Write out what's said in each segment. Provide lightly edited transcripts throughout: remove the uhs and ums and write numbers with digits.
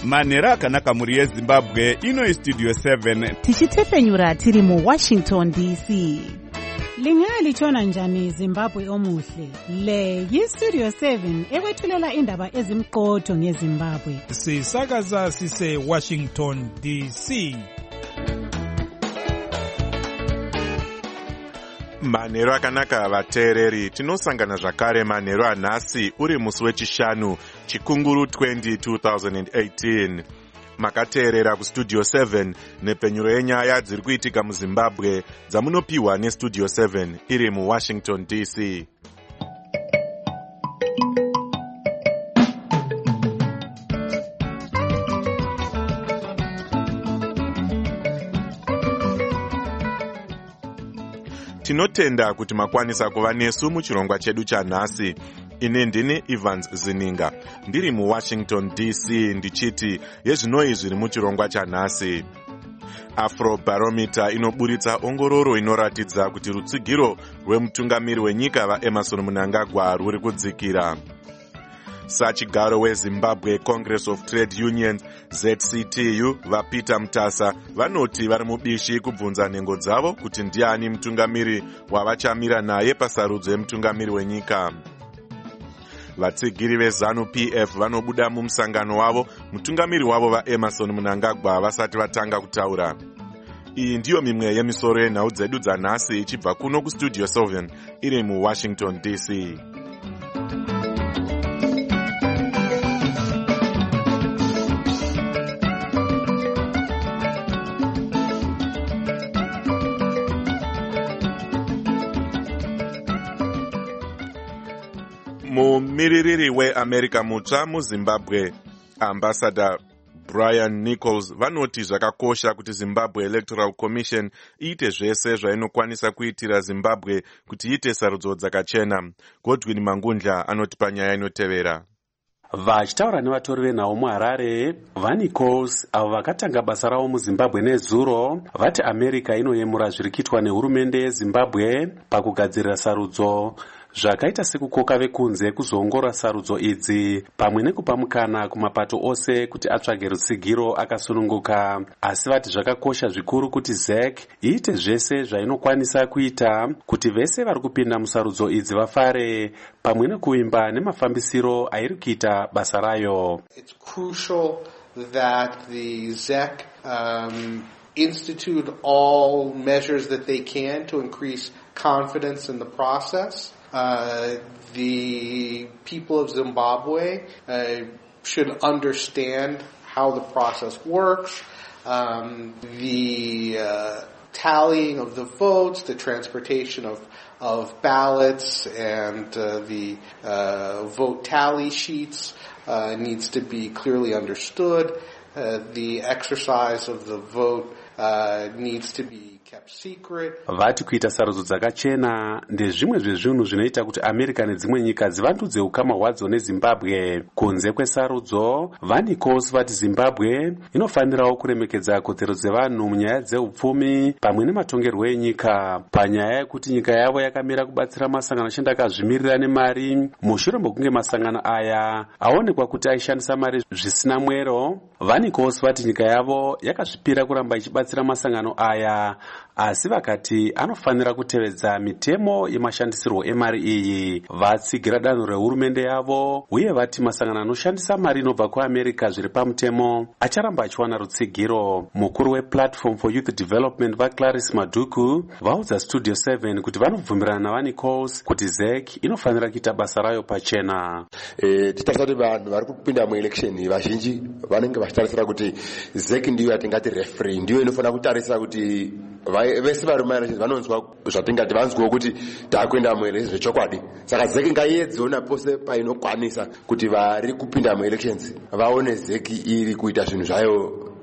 manhero akanaka mhuri yezimbabwe. Ino istudio 7 tichitefenyura tiri muWashington DC. Lingalitshona njani Zimbabwe omuhle? Le yistudio 7 ekwethulela indaba ezimqotho ngeZimbabwe. Sisakaza sise Washington DC. Manhero akanaka vateereri, tinosangana zvakare manhero anhasi uri musi wechishanu chikunguru 2018. Makateerera kustudio 7 nepenyuro yenyaya dziri kuitika muZimbabwe dzamunopiwa nestudio 7 iri muWashington DC. Tinotenda kuti makwanisa kuva nesu muchirongwa chedu chanhasi. Ine ndini Evans Zininga, ndiri muWashington DC ndichiti yezvinoi zviri muchirongwa chanhasi. Afrobarometer inoburitsa ongororo inoratidza kuti rutsigiro rwemutungamiri wenyika vaEmmerson Mnangagwa rwuri kudzikira. Sachigaro weZimbabwe Congress of Trade Unions ZCTU vaPeter Mutasa vanoti vari mubishi kubvunza nhengo dzavo kuti ndiani mutungamiri wavachamira naye pasarudzo yemutungamiri wenyika. Vatsigiri veZanu PF vanobuda mumusangano wavo mutungamiri wavo vaEmmerson Mnangagwa vasati vatanga kutaura. Iyi ndiyo mimwe yemisoro yenhau dzedu dzanhasi ichibva kuno kustudio 7 iri muWashington DC. Mumiririri weAmerica mutsva muZimbabwe, Ambassador Brian Nichols vanoti zvakakosha kuti Zimbabwe Electoral Commission iite zvese zvainokwanisa kuitira Zimbabwe kuti iite sarudzo dzakachena. Godwin Mangundla anoti panyaya inotevera. Vachitaura nevatori venhau muHarare, vaNichols avo vakatanga basa ravo muZimbabwe nezuro vati America inoyemura zviri kuitwa nehurumende yeZimbabwe pakugadzirira sarudzo zvakaita sekukoka vekunze kuzoongorora sarudzo idzi pamwe nekupa mukana kumapato ose kuti atsvage rutsigiro akasununguka. Asi vati zvakakosha zvikuru kuti ZEC iite zvese zvainokwanisa kuita kuti vese vari kupinda musarudzo idzi vafare pamwe nekuimba nemafambisiro airi kuita basa rayo. It's crucial that the ZEC institute all measures that they can to increase confidence in the process. The people of Zimbabwe should understand how the process works. The tallying of the votes, the transportation of ballots, and the vote tally sheets needs to be clearly understood. The exercise of the vote needs to be kept secret. Vati kuita sarudzo dzakachena ndezvimwe zvezvinhu zvinoita kuti America nedzimwe nyika dzivandudze ukama hwadzo neZimbabwe. Kunze kwesarudzo, vaNichols vati Zimbabwe inofanirawo kuremekedza kodzero dzevanhu munyaya dzeupfumi pamwe nematongerwo enyika. Panyaya yekuti nyika yavo yakamira kubatsira masangano achandakazvimirira nemari mushure mokunge masangano aya aonekwa kuti aishandisa mari zvisina mwero, vaNichols vati nyika yavo yakazvipira kuramba ichibatsira masangano aya, asi vakati anofanira kutevedza mitemo yemashandisirwo emari iyi. Vatsigira danho rehurumende yavo uye vati masangano anoshandisa mari inobva kuAmerica zviri pamutemo acharamba achiwana rutsigiro. Mukuru wePlatform for Youth Development vaClarice Maduku vaudza Studio 7 kuti vanobvumirana navaNichols kuti ZEC inofanira kuita basa rayo pachena. Titarisa kuti vanhu vari kupinda muelection vazhinji vanenge vachitarisira kuti ZEC ndiyo yatingati referee, ndiyo inofanira kutarisa kuti vese vari mumaelections vanonzwa zvatingati vanzwawo kuti taakuenda muelections zvechokwadi. Saka ZEC ngaiedzewo pose painokwanisa kuti vari kupinda muelections vaone ZEC iri kuita zvinhu zvayo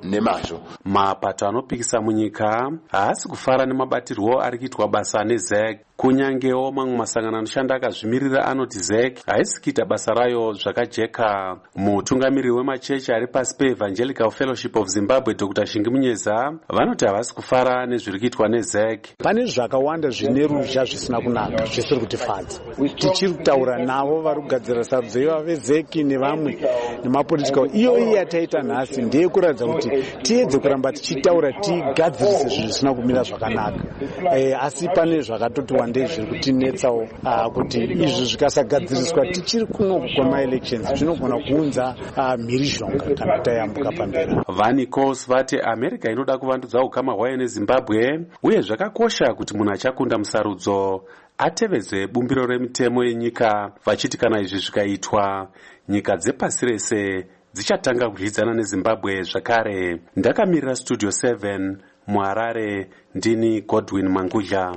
nemazvo. Mapato anopikisa munyika haasi kufara nemabatirwo ari kuitwa basa neZEC. Kunyangewo mamwe masangano anoshanda akazvimirira anoti ZEC haisi kuita basa rayo zvakajeka. Mutungamiriri wemachechi ari pasi peEvangelical Fellowship of Zimbabwe Dr. Shingi Munyeza vanoti havasi kufara nezviri kuitwa neZEC. Pane zvakawanda zvine ruzha zvisina kunaka zvisiri kutifadza. Tichiri kutaura navo vari kugadzira sarudzo ivava veZEC nevamwe nemapolitical. Iyo yataita nhasi ndeyekuratidza kuti tiedze kuramba tichitaura tigadzirise zvinhu zvisina kumira zvakanaka. Asi pane zvakatoti wandei zviri kutinetsawo kuti izvi zvikasagadziriswa tichiri kuno kwamaelections zvinogona kuunza mhirizhonga kana tayambuka pamberi. Vanikos vati America inoda kuvandudza ukama hwayo neZimbabwe uye zvakakosha kuti munhu achakunda musarudzo atevedze bumbiro remitemo yenyika, vachiti kana izvi zvikaitwa nyika dzepasi rese dzichatanga kudyidzana neZimbabwe zvakare. Ndakamirira Studio 7 muHarare, ndini Godwin Mangudla.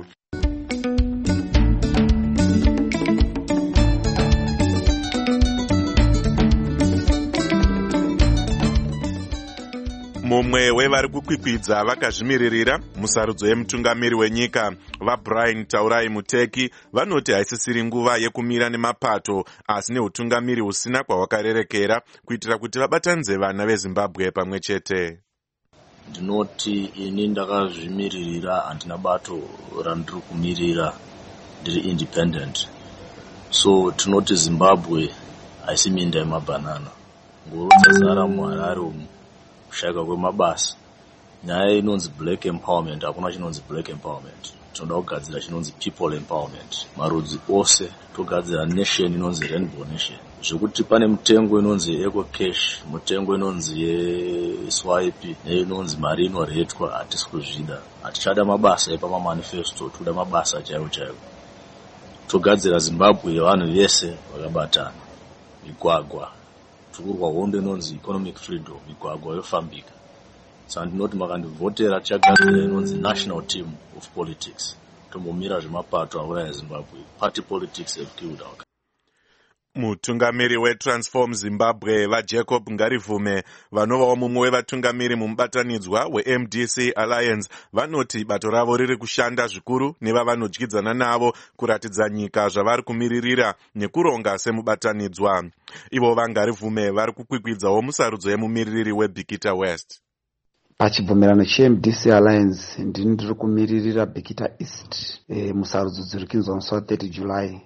Mumwe wevari kukwikwidza vakazvimiririra musarudzo yemutungamiri wenyika vaBrian Taurai Muteki vanoti haisisiri nguva yekumira nemapato asi neutungamiri husina kwahwakarerekera kuitira kuti vabatanidze vana veZimbabwe pamwe chete. Ndinoti ini ndakazvimiririra handina bato randiri kumirira ndiri independent. So tinoti Zimbabwe haisi minda yemabhanana. Ngoro dzazara muHarare umu kushayika kwemabasa. Nyaya inonzi black empowerment, hakuna chinonzi black empowerment. Tinoda kugadzira chinonzi people empowerment. Marudzi ose togadzira nation inonzi rainbow nation. Zvekuti pane mutengo inonzi eco cash, mutengo inonzi yeSwipe neinonzi mari inoretwa hatisi kuzvida. Hatichada mabasa epamamanifesto, toda mabasa chaiwo chaiwo. Togadzira Zimbabwe yevanhu vese vakabatana. Migwagwa tukurwa hondo inonzi economic freedom, migwagwa yofambika. Saka ndinoti makandivhotera tichagadzira inonzi national team of politics. Tombomira zvemapato auraya Zimbabwe. Party politics have killed our. Mutungamiri weTransform Zimbabwe vaJacob Ngarivume vanovawo mumwe wevatungamiri mumubatanidzwa weMDC Alliance vanoti bato ravo riri kushanda zvikuru nevavanodyidzana navo kuratidza nyika zvavari kumiririra nekuronga semubatanidzwa. Ivo vaNgarivume vari kukwikwidzawo musarudzo yemumiririri weBikita West. Pachibvumirano cheMDC Alliance ndiri kumiririra Bikita East musarudzo dziri kuinzwa musi wa30 July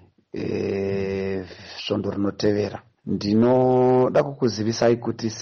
svondo rinotevera. Ndinoda kukuzivisai kuti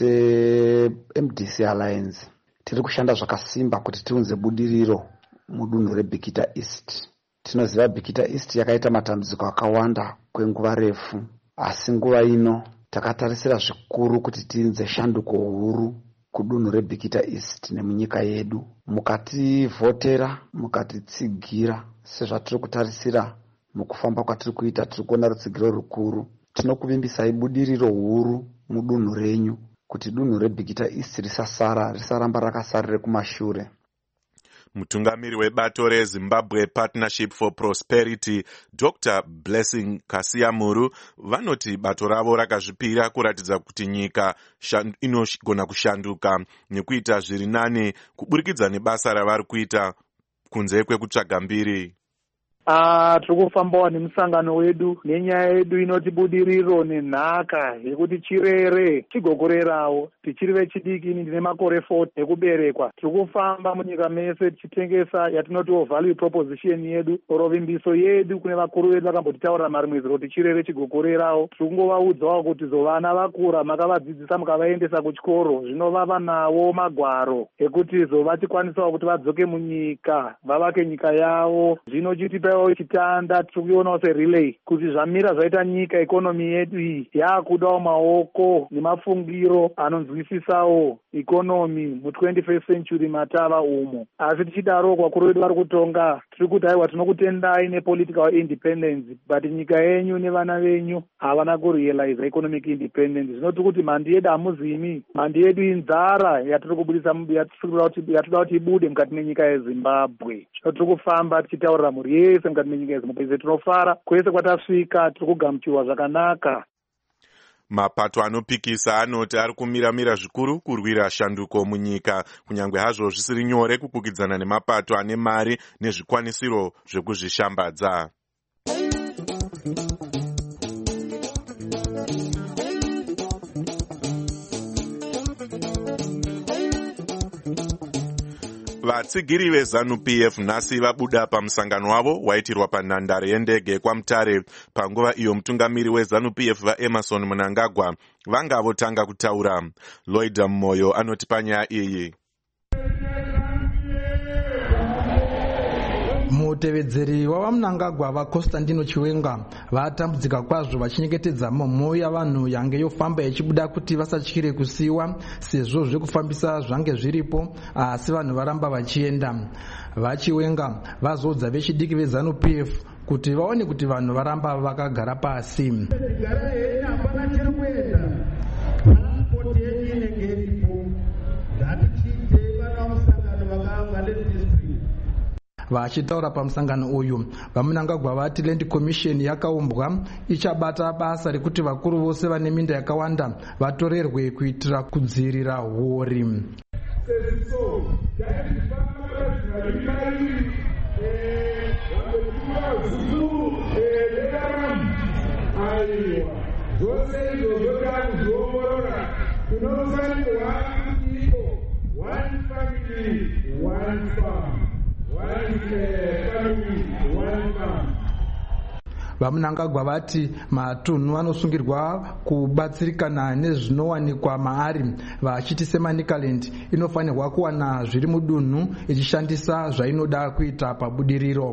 seMDC Alliance tiri kushanda zvakasimba kuti tiunze budiriro mudunhu reBikita East. Tinoziva Bikita East yakaita matambudziko akawanda kwenguva refu, asi nguva ino takatarisira zvikuru kuti tiinze shanduko huru kudunhu reBikita East nemunyika yedu. Mukativhotera, mukatitsigira sezvatiri kutarisira mukufamba kwatiri kuita, tiri kuona rutsigiro rukuru. Tinokuvimbisai budiriro huru mudunhu renyu kuti dunhu reBikita East risaramba rakasarire kumashure. Mutungamiri webato reZimbabwe Partnership for Prosperity Dr. Blessing Kasiamuru vanoti bato ravo rakazvipira kuratidza kuti nyika inogona kushanduka nekuita zviri nani kuburikidza nebasa ravari kuita kunze kwekutsvaga mbiri. Tiri kufambawo nemusangano wedu nenyaya yedu inoti budiriro nenhaka yekuti chirere chigokorerawo. Tichiri vechidiki, ndine makore 40 ekuberekwa. Tiri kufamba munyika mese tichitengesa yatinotiwo value proposition yedu, rovimbiso yedu kune vakuru vedu vakambotitaurira marimwezero kuti chirere chigokorerawo. Tiri kungovaudzawo kuti vana vakura makavadzidzisa mukavaendesa kuchikoro, zvino vava nawo magwaro ekuti vachikwanisawo kuti vadzoke munyika vavake nyika yavo. Zvino chitipa chitanda tiri kuionawo serelay kuti zvamira zvaita nyika ikonomi yedu iyi yaakudawo maoko nemafungiro anonzwisisawo ikonomi mu21st century matava umo. Asi tichidaro vakuru vedu vari kutonga, tiri kuti aiwa tinokutendai nepolitical independence, but nyika yenyu nevana venyu havana kurealize economic independence. Zvinoti kuti mhandi yedu hamuzimi, mhandi yedu inzara yatiri kubudisa, yatoda kuti ibude mukati menyika yeZimbabwe. Zvino tiri kufamba tichitaurira mhuri yese mukati menyika yeZimbabwe. Tinofara kwese kwatasvika, tiri kugamuchirwa zvakanaka. Mapato anopikisa anoti ari kumiramira zvikuru kurwira shanduko munyika, kunyange hazvo zvisiri nyore kukwikwidzana nemapato ane mari nezvikwanisiro zvekuzvishambadza. Vatsigiri veZANU-PF nhasi vabuda pamusangano wavo waitirwa panhandare yendege kwaMutare. Panguva iyo mutungamiri weZANU-PF vaEmmerson Mnangagwa vanga votanga kutaura. Lloyd Moyo anoti panyaya iyi. Mutevedzeri wavaMnangagwa vaConstantino Chiwenga vatambudzika kwazvo vachengetedza mhomho yavanhu yange yofamba ichibuda kuti vasatyire kusiyiwa sezvo zvekufambisa zvange zviripo, asi vanhu varamba vachienda. VaChiwenga vazoudza vechidiki veZANU-PF kuti vaone kuti vanhu varamba vakagara pasi. Vachitaura pamusangano uyu, vaMnangagwa vati Land Commission yakaumbwa ichabata basa rekuti vakuru vose vane minda yakawanda vatorerwe kuitira kudzivirira hori. VaMnangagwa vati matunhu anosungirwa kubatsirikana nezvinowanikwa maari, vachiti Manicaland inofanirwa kuwana zviri mudunhu ichishandisa zvainoda kuita pabudiriro.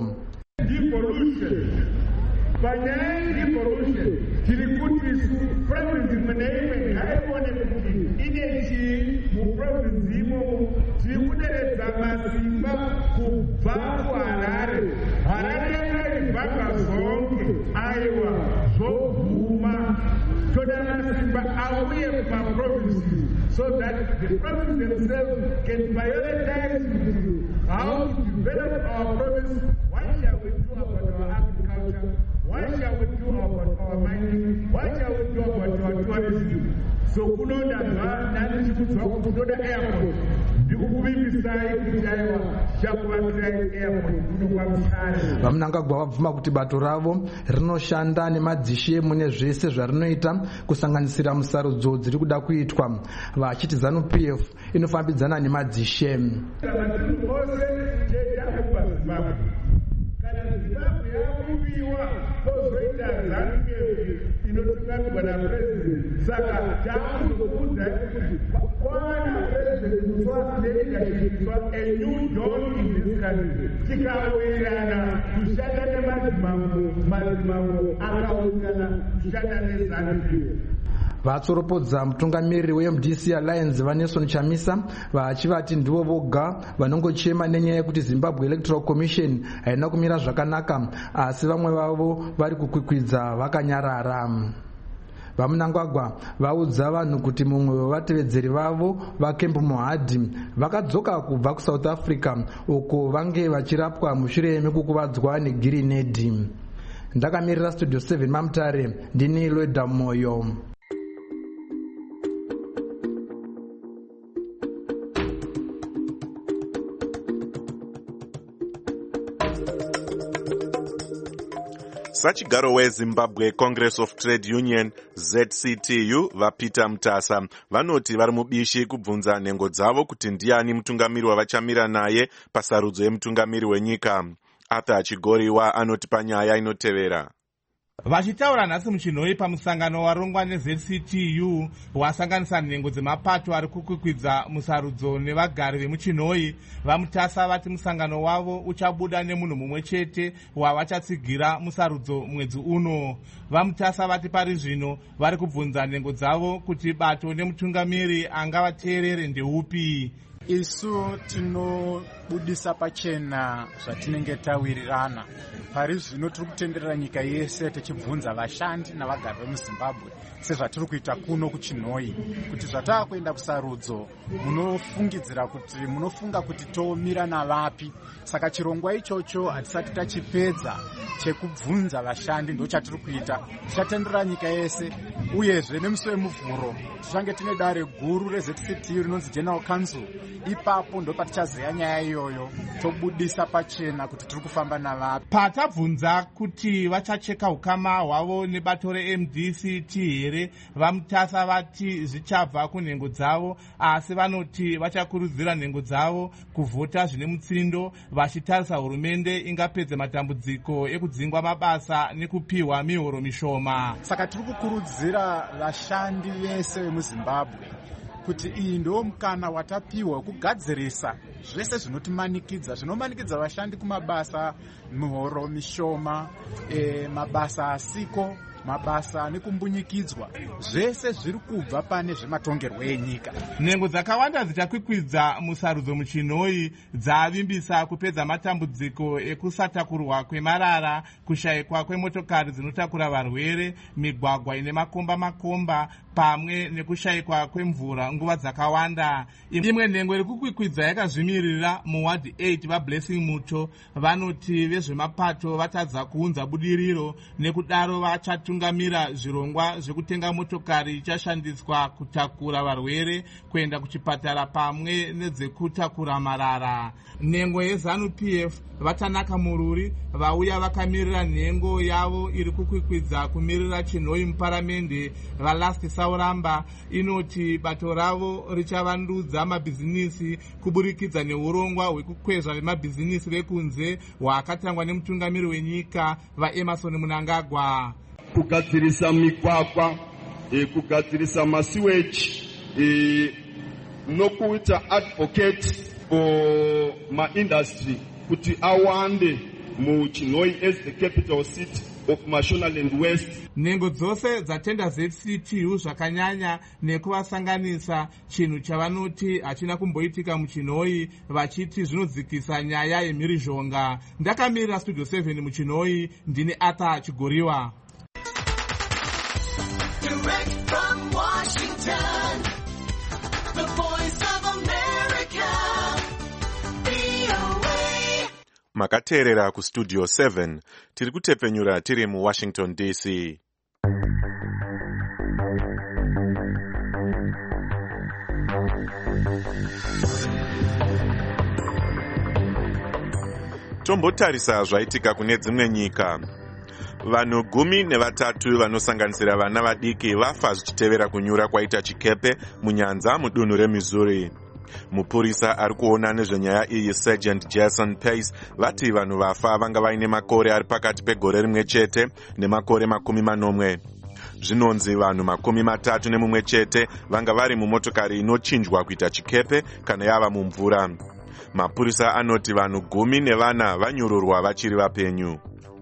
Tiri kuti province mweneimwe ngaione kuti ine chii muprovince imo. Tiri kuderedza masimba kubva kuHarare. Harare ibvaka zvonke, aiwa zvoguma. Toda masimba auye kumaprovinces so that the province themselves can prioritize how to develop our province. What shall we do about our agriculture? What shall we do about our mining? What shall we do about our tourism? So kunoda nani chikudzwa kunoda airport. Ndikukuvimbisai kuti aiwa chakuvakirai airport kuno kwaMutare. VaMnangagwa vabvuma kuti bato ravo rinoshanda nemadzishe mune zvese zvarinoita kusanganisira musarudzo dziri kuda kuitwa. Vachiti ZANU-PF inofambidzana nemadzishe. Inotungamirwa naPresident. Saka takuzokuudza kuti kwana President Mutwa a new dawn in this country. Tikawirirana kushanda nemadzimambo akaungana kushanda neZANU-PF. Vatsoropodza mutungamiriri weMDC Alliance vaNelson Chamisa vachivati ndivo voga vanongochema nenyaya yekuti Zimbabwe Electoral Commission haina kumira zvakanaka, asi vamwe vavo vari kukwikwidza vakanyarara. VaMnangagwa vaudza vanhu kuti mumwe wevatevedzeri vavo vaKemp Mohadi vakadzoka kubva kuSouth Africa uko vange vachirapwa mushure mekukuvadzwa negirinedhi. Ndakamirira Studio 7 maMutare, ndini Lloyd Moyo. Sachigaro weZimbabwe Congress of Trade Union ZCTU vaPeter Mutasa vanoti vari mubishi kubvunza nhengo dzavo kuti ndiani mutungamiri wavachamira naye pasarudzo yemutungamiri wenyika. Arthur Chigoriwa anoti panyaya inotevera. Vachitaura nhasi muchinhoi pamusangano warongwa neZCTU wasanganisa nhengo dzemapato ari kukwikwidza musarudzo nevagari vemuchinhoi, vaMutasa vati musangano wavo uchabuda nemunhu mumwe chete wavachatsigira musarudzo mwedzi uno. VaMutasa vati pari zvino vari kubvunza nhengo dzavo kuti bato nemutungamiri angavateerere ndeupi. Isu kubudisa pachena zvatinenge tawirirana. Pari zvino tiri kutenderera nyika yese tichibvunza vashandi navagari vemuZimbabwe sezvatiri kuita kuno kuChinhoyi kuti zvataa kuenda kusarudzo munofunga kuti tomira navapi. Saka chirongwa ichocho hatisati tachipedza chekubvunza vashandi ndo chatiri kuita. Tichatenderera nyika yese uyezve nemusi wemuvhuro tichange tine dare guru reZCT rinonzi General Council. Ipapo ndo patichazeya nyaya iyoyo tobudisa pachena kuti tiri kufamba navapi. Patabvunza kuti vachacheka ukama hwavo nebato reMDCT here, vamutasa vati zvichabva kunhengo dzavo, asi vanoti vachakurudzira nhengo dzavo kuvhota zvine mutsindo vachitarisa hurumende ingapedze matambudziko ekudzingwa mabasa nekupiwa mihoro mishoma. Saka tiri kukurudzira vashandi vese vemuZimbabwe kuti iyi ndo mukana watapiwa kugadzirisa zvese zvinomanikidza vashandi kumabasa, mihoro mishoma, mabasa asiko, mabasa nekumbunyikidzwa, zvese zviri kubva pane zvematongerwo enyika. Nhengo dzakawanda dzichakwikwidza musarudzo muChinhoyi dzavimbisa kupedza matambudziko ekusatakurwa kwemarara, kushayikwa kwemotokari dzinotakura varwere, migwagwa ine makomba pamwe nekushayikwa kwemvura nguva dzakawanda. Imwe nhengo iri kukwikwidza yakazvimirira muwadi 8 vaBlessing Muto vanoti vezvemapato vatadza kuunza budiriro, nekudaro vachatungamira zvirongwa zvekutenga motokari ichashandiswa kutakura varwere kuenda kuchipatara pamwe nedzekutakura marara. Nhengo yeZANU-PF vatanaka mururi vauya vakamirira nhengo yavo iri kukwikwidza kumirira Chinhoyi muparamende vaLast Sauramba inoti bato ravo richavandudza mabhizinisi kuburikidza neurongwa hwekukwezva vemabhizinisi vekunze hwaakatangwa nemutungamiri wenyika vaEmmerson Mnangagwa. Kugadzirisa migwagwa, kugadzirisa masiweji, nokuita advocate for ma-industry kuti awande muChinhoyi as the capital city of Mashonaland West. Nhengo dzose dzatenda ZCTU zvakanyanya nekuvasanganisa, chinhu chavanoti hachina kumboitika muChinhoyi, vachiti zvinodzikisa nyaya yemhirizhonga. Ndakamirira Studio 7 muChinhoyi, ndine Arthur Chigoriwa. Direct from Washington, the voice of America, VOA. Makateerera kuStudio 7, tiri kutepfenyura tiri muWashington DC. Tombotarisa zvaitika kune dzimwe nyika. Vanhu 13 vanosanganisira vana vadiki vafa zvichitevera kunyura kwaita chikepe munyanza mudunhu reMissouri. Mupurisa ari kuona nezvenyaya iyi Sergeant Jason Pace vati vanhu vafa vanga vaine makore ari pakati pegore rimwe chete nemakore 40. Zvinonzi vanhu 31 chete vanga vari mumotokari inochinjwa kuita chikepe kana yava mumvura. Mapurisa anoti vanhu 14 vanyururwa vachiri vapenyu.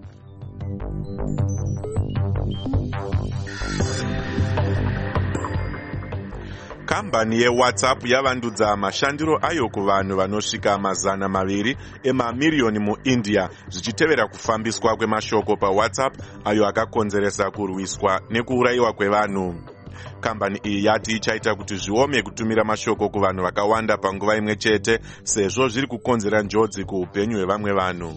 Kambani yeWhatsApp yavandudza mashandiro ayo kuvanhu vanosvika 200 emamirioni muIndia zvichitevera kufambiswa kwemashoko paWhatsApp ayo akakonzeresa kurwiswa nekuurayiwa kwevanhu. Kambani iyi yati ichaita kuti zviome kutumira mashoko kuvanhu vakawanda panguva imwe chete sezvo zviri kukonzera njodzi kuupenyu hwevamwe vanhu.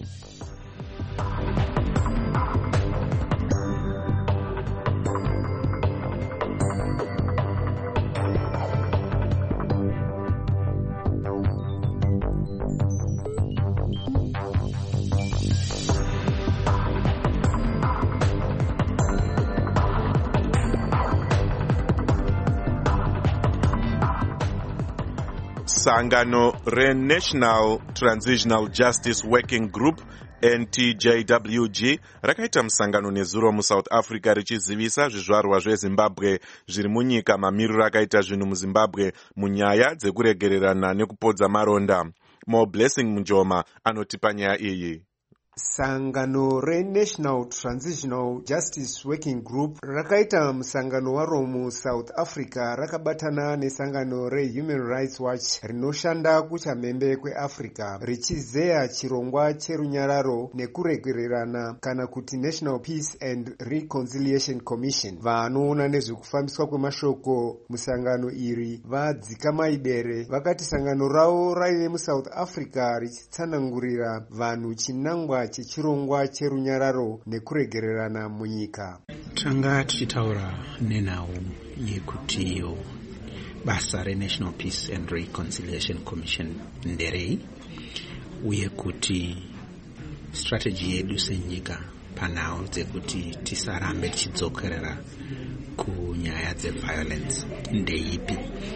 Sangano reNational Transitional Justice Working Group NTJWG rakaita musangano nezuro muSouth Africa richizivisa zvizvarwa zveZimbabwe zviri munyika mamiriro akaita zvinhu muZimbabwe munyaya dzekuregererana nekupodza maronda. Mo Blessing Mujoma anotipa nyaya iyi. Sangano reNational Transitional Justice Working Group rakaita musangano waro muSouth Africa rakabatana nesangano reHuman Rights Watch rinoshanda kuchamhembe kweAfrica richizeya chirongwa cherunyararo nekuregererana kana kuti National Peace and Reconciliation Commission. Vanoona nezvekufambiswa kwemashoko musangano iri vadzika maibere vakati sangano ravo raive muSouth Africa richitsanangurira vanhu chinangwa chechirongwa cherunyararo nekuregererana munyika. Tanga tichitaura nenhau yekuti basa reNational Peace and Reconciliation Commission nderei uye kuti strategy yedu senyika panhau dzekuti tisarambe tichidzokerera kunyaya dzeviolence ndeipi.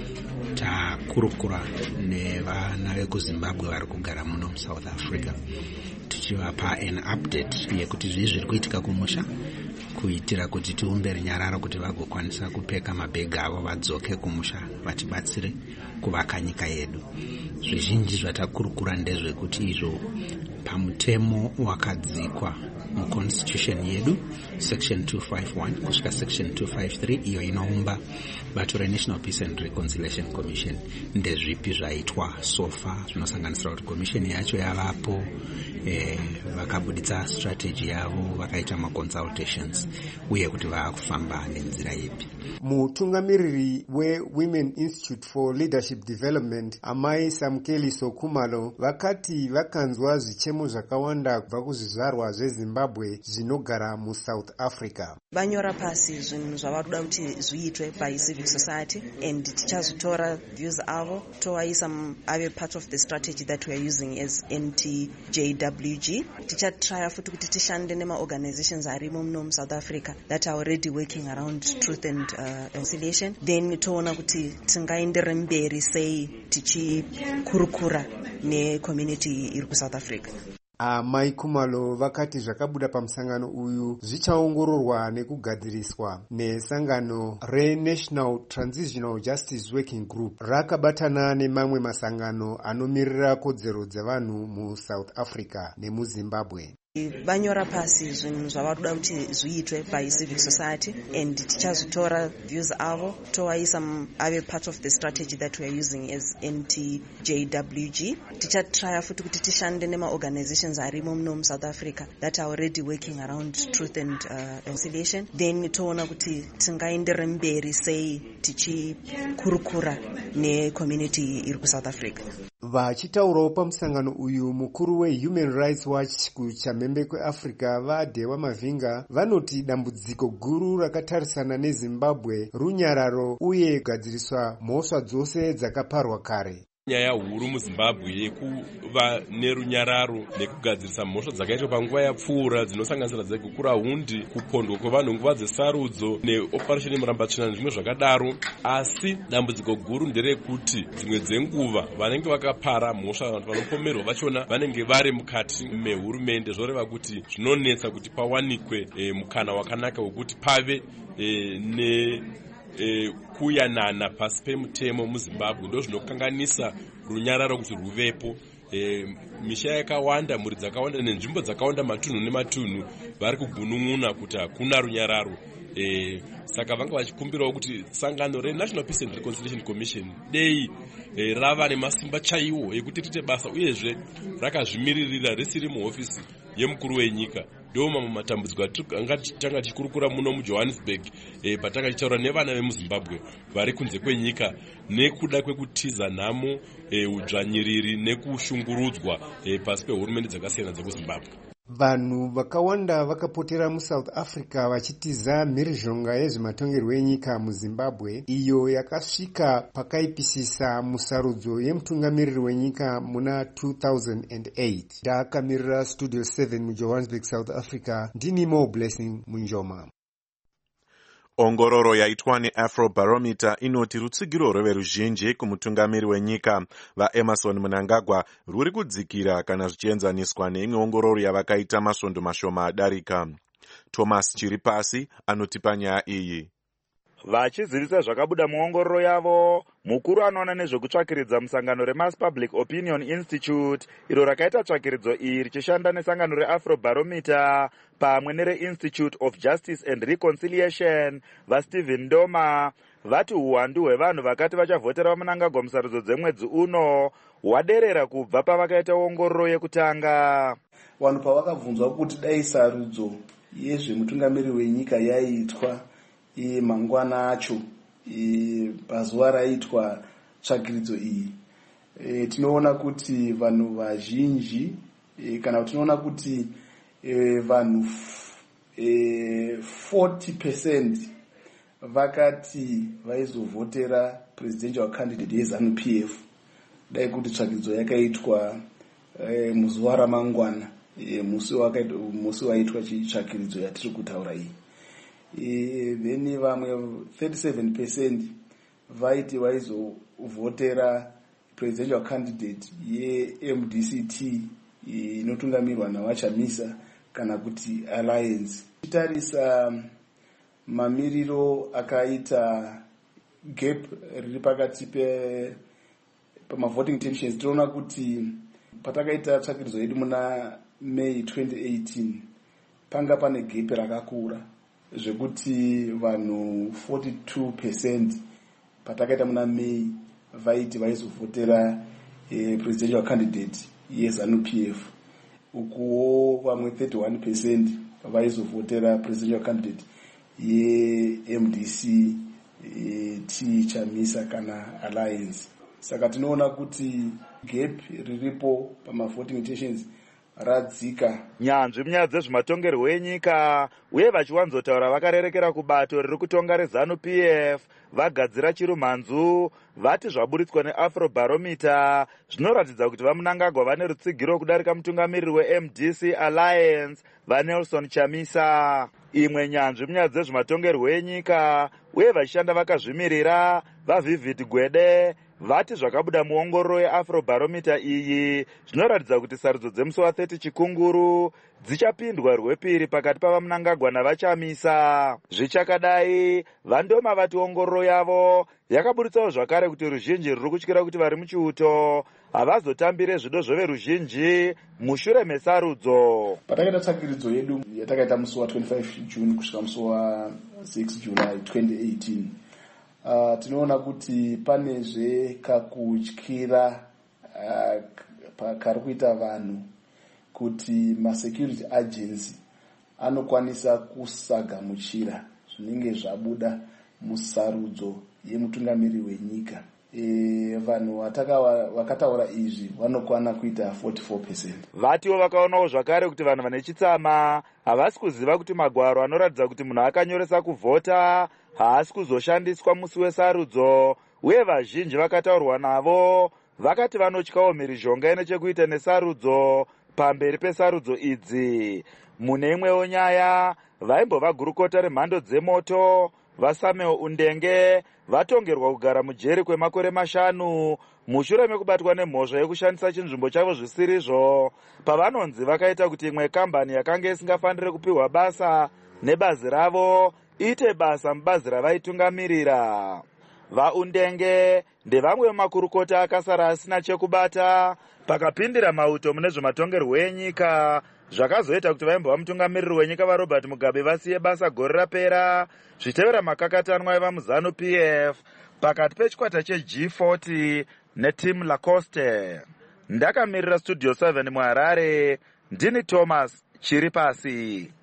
Takurukura nevana vekuZimbabwe vari kugara muno muSouth Africa tichivapa an update yekuti zvii zviri kuitika kumusha kuitira kuti tiumbe runyararo kuti vagokwanisa kupeka mabhegi avo vadzoke kumusha vatibatsire kuvaka nyika yedu. Zvizhinji zvatakurukura ndezvekuti izvo pamutemo wakadzikwa muconstitution yedu section 251 kusvika section 253 iyo inoumba bato reNational Peace and Reconciliation Commission ndezvipi zvaitwa sofa zvinosanganisira kuti commission yacho yavapo vakabuditsa strategy yavo vakaita maconsultations uye kuti vaakufamba nenzira yepi. Mutungamiriri weWomen Institute for Leadership Development Amai Samkeliso Khumalo vakati vakanzwa zvichemo zvakawanda kubva kuzvizvarwa zveZimbabwe zvinogara muSouth Africa. Vanyora pasi zvinhu zvavari kuda kuti zviitwe by civil society and tichazotora views avo tovaisa ave part of the strategy that we are using as NTJWG. Tichatraya futi kuti tishande nemaorganizations arimo muno muSouth Africa that are already working around truth and reconciliation. Then toona kuti tingaendere mberi sei tichikurukura necommunity iri kuSouth Africa. Amai Khumalo vakati zvakabuda pamusangano uyu zvichaongororwa nekugadziriswa nesangano reNational Transitional Justice Working Group rakabatana nemamwe masangano anomirira kodzero dzevanhu muSouth Africa nemuZimbabwe. Vanyora pasi zvinhu zvavari kuda kuti zviitwe by civil society and tichazotora views avo tovaisa ave part of the strategy that we are using as NTJWG. Tichatraya futi kuti tishande nemaorganizations arimo muno muSouth Africa that are already working around truth and reconciliation. Then toona kuti tingaendere mberi sei tichikurukura necommunity iri kuSouth Africa. Vachitaurawo pamusangano uyu mukuru weHuman Rights Watch kuchamhembe kweAfrica vaDhewa Mavhinga vanoti dambudziko guru rakatarisana neZimbabwe runyararo uye kugadziriswa mhosva dzose dzakaparwa kare. Nyaya huru muZimbabwe yekuva nerunyararo nekugadzirisa mhosva dzakaitwa panguva yapfuura dzinosanganisira dzekukura hundi, kupondwa kwevanhu nguva dzesarudzo neoperation Murambachina nezvimwe zvakadaro. Asi dambudziko guru nderekuti dzimwe dzenguva vanenge vakapara mhosva vanhu vanopomerwa vachona vanenge vari mukati mehurumende, zvoreva kuti zvinonetsa kuti pawanikwe mukana wakanaka wekuti pave kuyanana pasi pemutemo muZimbabwe. Ndo zvinokanganisa runyararo kuti ruvepo. Misha yakawanda, mhuri dzakawanda nenzvimbo dzakawanda, matunhu nematunhu vari kugunun'una kuti hakuna runyararo. Saka vanga vachikumbirawo kuti sangano reNational Peace and Reconciliation Commission dei rava nemasimba chaiwo ekuti rite basa uyezve rakazvimiririra risiri muhofisi yemukuru wenyika. Ndo mamwe matambudziko tanga tichikurukura muno muJohannesburg patanga tichitaura nevana vemuZimbabwe vari kunze kwenyika nekuda kwekutiza nhamo, udzvanyiriri nekushungurudzwa pasi pehurumende dzakasiyana dzekuZimbabwe. Vanhu vakawanda vakapotera muSouth Africa vachitiza mhirizhonga yezvematongerwo enyika muZimbabwe iyo yakasvika pakaipisisa musarudzo yemutungamiriri wenyika muna 2008. Ndakamirira Studio 7 muJohannesburg, South Africa. Ndini Mo Blessing Munjoma. Ongororo yaitwa neAfrobarometer inoti rutsigiro rweveruzhinji kumutungamiri wenyika vaEmmerson Mnangagwa rwuri kudzikira kana zvichienzaniswa neimwe ongororo yavakaita masvondo mashoma adarika. Thomas Chiripasi anotipa nyaya iyi. Vachizivisa zvakabuda muongororo yavo, mukuru anoona nezvekutsvakiridza musangano remass public opinion institute iro rakaita tsvakiridzo iyi richishanda nesangano reafrobarometer pamwe nereinstitute of justice and reconciliation vaStephen Ndoma vati uwandu hwevanhu vakati vachavhotera vaMnangagwa musarudzo dzemwedzi uno hwaderera kubva pavakaita ongororo yekutanga. Vanhu pavakabvunzwa kuti dai sarudzo yezvemutungamiriri wenyika yaiitwa mangwana acho pazuva raiitwa tsvakiridzo iyi, tinoona kuti vanhu vazhinji kana tinoona kuti vanhu 40% vakati vaizovhotera presidential candidate yeZANU-PF dai kuti tsvakiridzo yakaitwa muzuva ramangwana musi waitwa tsvakiridzo yatiri kutaura iyi. Then vamwe 37% vaiti vaizovhotera presidential candidate yeMDCT inotungamirwa naVachamisa kana kuti Alliance. Titarisa mamiriro akaita gap riri pakati pamavoting intentions, tinoona kuti patakaita tsvakiridzo yedu muna May 2018 panga pane gap rakakura zvekuti vanhu 42% patakaita muna May vaiti vaizovhotera presidential candidate yeZANU-PF, ukuwo vamwe 31% vaizovhotera presidential candidate yeMDC T Chamisa kana Alliance. Saka tinoona kuti gap riripo pamavoting intentions radzika. Nyanzvi munyaya dzezvematongerwo enyika uye vachiwanzotaura vakarerekera kubato riri kutonga reZANU-PF vagadzira chirumhanzu vati zvaburitswa neafrobarometer zvinoratidza kuti vaMnangagwa vane rutsigiro kudarika mutungamiriri weMDC Alliance vaNelson Chamisa. Imwe nyanzvi munyaya dzezvematongerwo enyika uye vachishanda vakazvimirira vaVivid Gwede vati zvakabuda muongororo yeafrobarometer iyi zvinoratidza kuti sarudzo dzemusi wa30 Chikunguru dzichapindwa rwepiri pakati pavaMnangagwa naVachamisa. Zvichakadai, vaNdoma vati ongororo yavo yakaburitsawo zvakare kuti ruzhinji ruri kutyira kuti vari muchiuto havazotambire zvido zveveruzhinji mushure mesarudzo. Patakaita tsvakiridzo yedu yatakaita musi wa25 June kusvika musi wa6 July 2018, tinoona kuti panezve kakutyira kari kuita vanhu kuti masecurity agency anokwanisa kusagamuchira zvinenge zvabuda musarudzo yemutungamiriri wenyika. Vanhu vakataura izvi vanokwana kuita 44%. Vatiwo vakaonawo zvakare kuti vanhu vane chitsama havasi kuziva kuti magwaro anoratidza kuti munhu akanyoresa kuvhota haasi kuzoshandiswa musi wesarudzo, uye vazhinji vakataurwa navo vakati vanotyawo mhirizhonga inechekuita nesarudzo pamberi pesarudzo idzi. Mune imwewo nyaya, vaimbova gurukota remhando dzemoto vaSamuel Undenge vatongerwa kugara mujeri kwemakore 5 mushure mekubatwa nemhosva yekushandisa chinzvimbo chavo zvisirizvo pavanonzi vakaita kuti imwe kambani yakanga isingafaniri kupiwa basa nebazi ravo ite basa mubazi ravaitungamirira. VaUndenge ndevamwe vemakurukota akasara asina chekubata pakapindira mauto mune zvematongerwo enyika zvakazoita kuti vaimbova mutungamiriri wenyika vaRobert Mugabe vasiye basa gore rapera zvitevera makakatanwa aiva muZANU-PF pakati pechikwata cheG40 neTeam Lacoste. Ndakamirira Studio 7 muHarare, ndini Thomas Chiripasi.